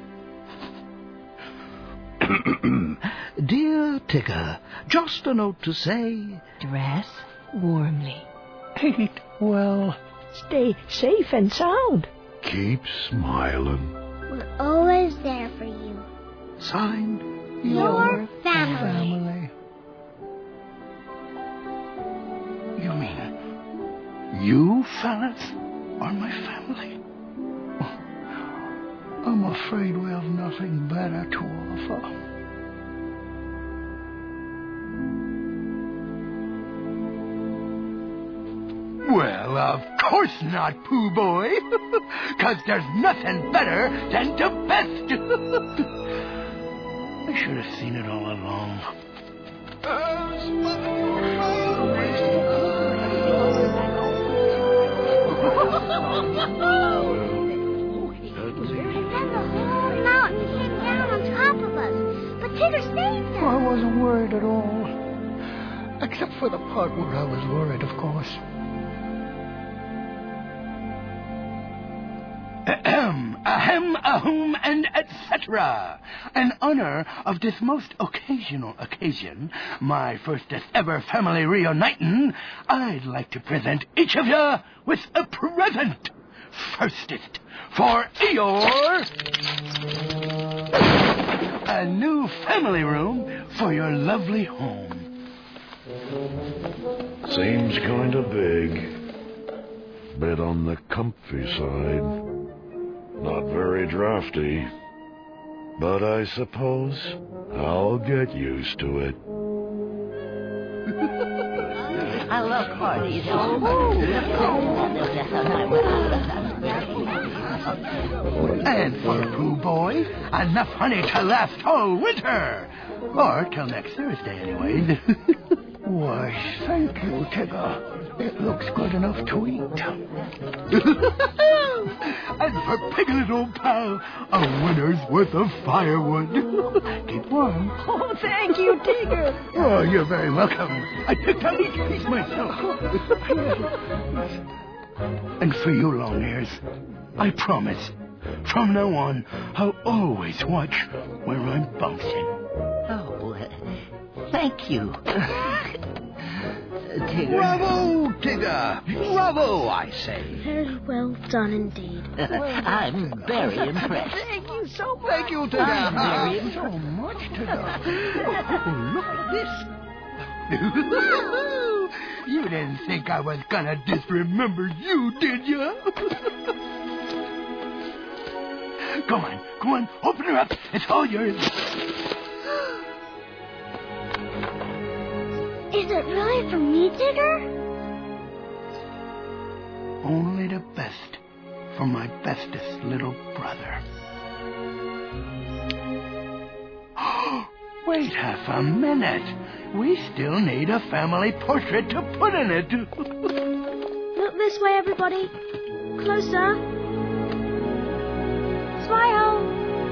Dear Tigger, just a note to say... Dress warmly. Eat well. Stay safe and sound. Keep smiling. We're always there for you. Signed, Your family. Family. You mean you fellas are my family? I'm afraid we have nothing better to offer. Well, of course not, Pooh Boy. 'Cause there's nothing better than the best. I should have seen it all along. And the whole mountain came down on top of us. But Tigger saved us. I wasn't worried at all. Except for the part where I was worried, of course. Ahem, ahem, ahum, and et cetera. In honor of this most occasional occasion, my firstest ever family reuniting, I'd like to present each of you with a present. Firstest for Eeyore, a new family room for your lovely home. Seems kind of big. Bit on the comfy side. Not very drafty. But I suppose I'll get used to it. I love parties. And for Pooh Boy, enough honey to last all winter. Or till next Thursday, anyways. Why, thank you, Tigger. It looks good enough to eat. And for Piglet, old pal, a winter's worth of firewood. Keep warm. Oh, thank you, Tigger. Oh, you're very welcome. I picked out each piece myself. And for you, long ears, I promise, from now on, I'll always watch where I'm bouncing. Oh, uh, thank you. Tigger. Bravo, Tigger! Bravo, I say. Very well done indeed. I'm very impressed. Thank you so much. Thank you, Tigger. I'm very So impressed. much, Tigger. Oh, look at this. You didn't think I was gonna disremember you, did ya? Go on, go on, open her up. It's all yours. Is it really for me, Tigger? Only the best for my bestest little brother. Wait half a minute. We still need a family portrait to put in it. Look this way, everybody. Closer. Smile.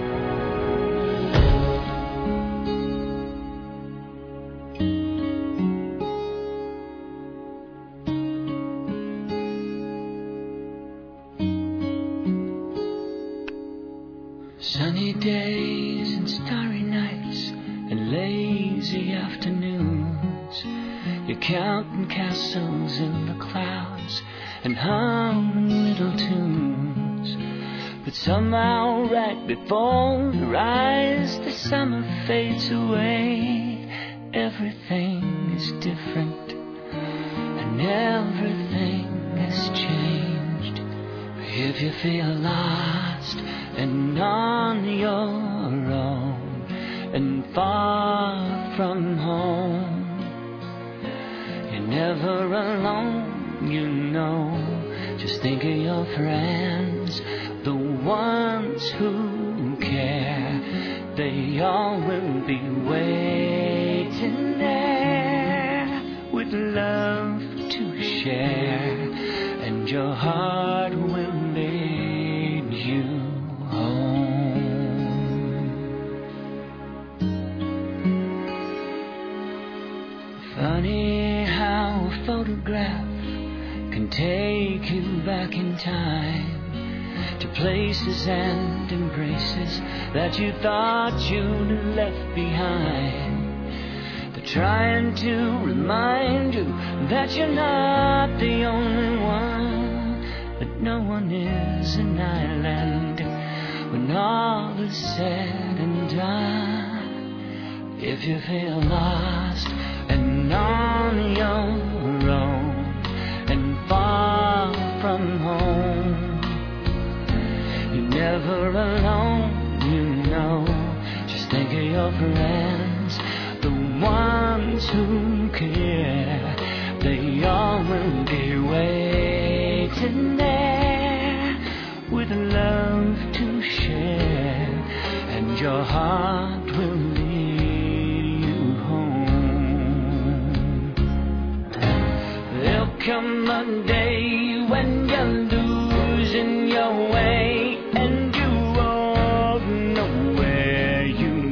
Sunny days and starry nights and lazy afternoons. You're counting castles in the clouds and humming little tunes. But somehow right before your eyes the summer fades away. Everything is different and everything has changed. If you feel lost and on your own and far from home, you're never alone, you know. Just think of your friends, the ones who care. They all will be waiting there with love to share, and your heart will lead you home. Funny how a photograph can take you back in time to places and embraces that you thought you'd left behind. They're trying to remind you that you're not the only one, that no one is an island when all is said and done. If you feel lost and on your own and far from home, you're never alone, you know. Just think of your friends, the ones who care. They all will be waiting there with love to share, and your heart will lead you home. There'll come a day when you're losing your way and you won't know where you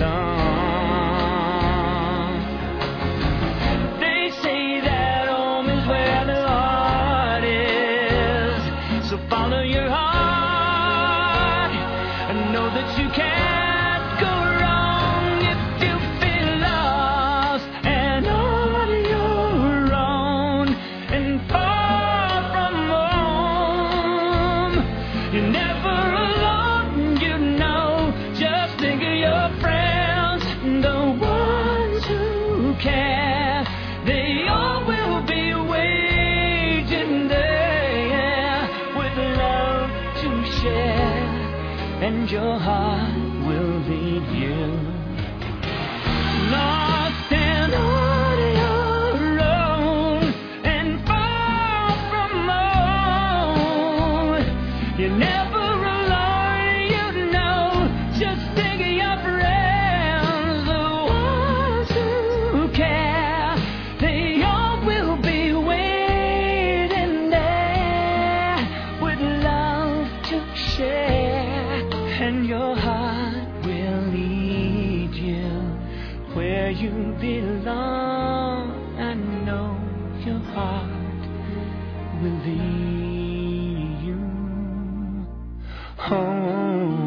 belong. They say that home is where the heart is, so follow your heart and know that you can't go wrong if you feel lost and on your own and far from home. You're never alone, you know. Just think of your friends, the ones who care. They all will be waiting there with love to share, and your heart will lead you. Lost and on your own and far from home. You're never alone, you know. Just think of your friends, the ones who care. They all will be waiting there with love to share, and your heart will lead you where you belong. I know your heart will lead you home.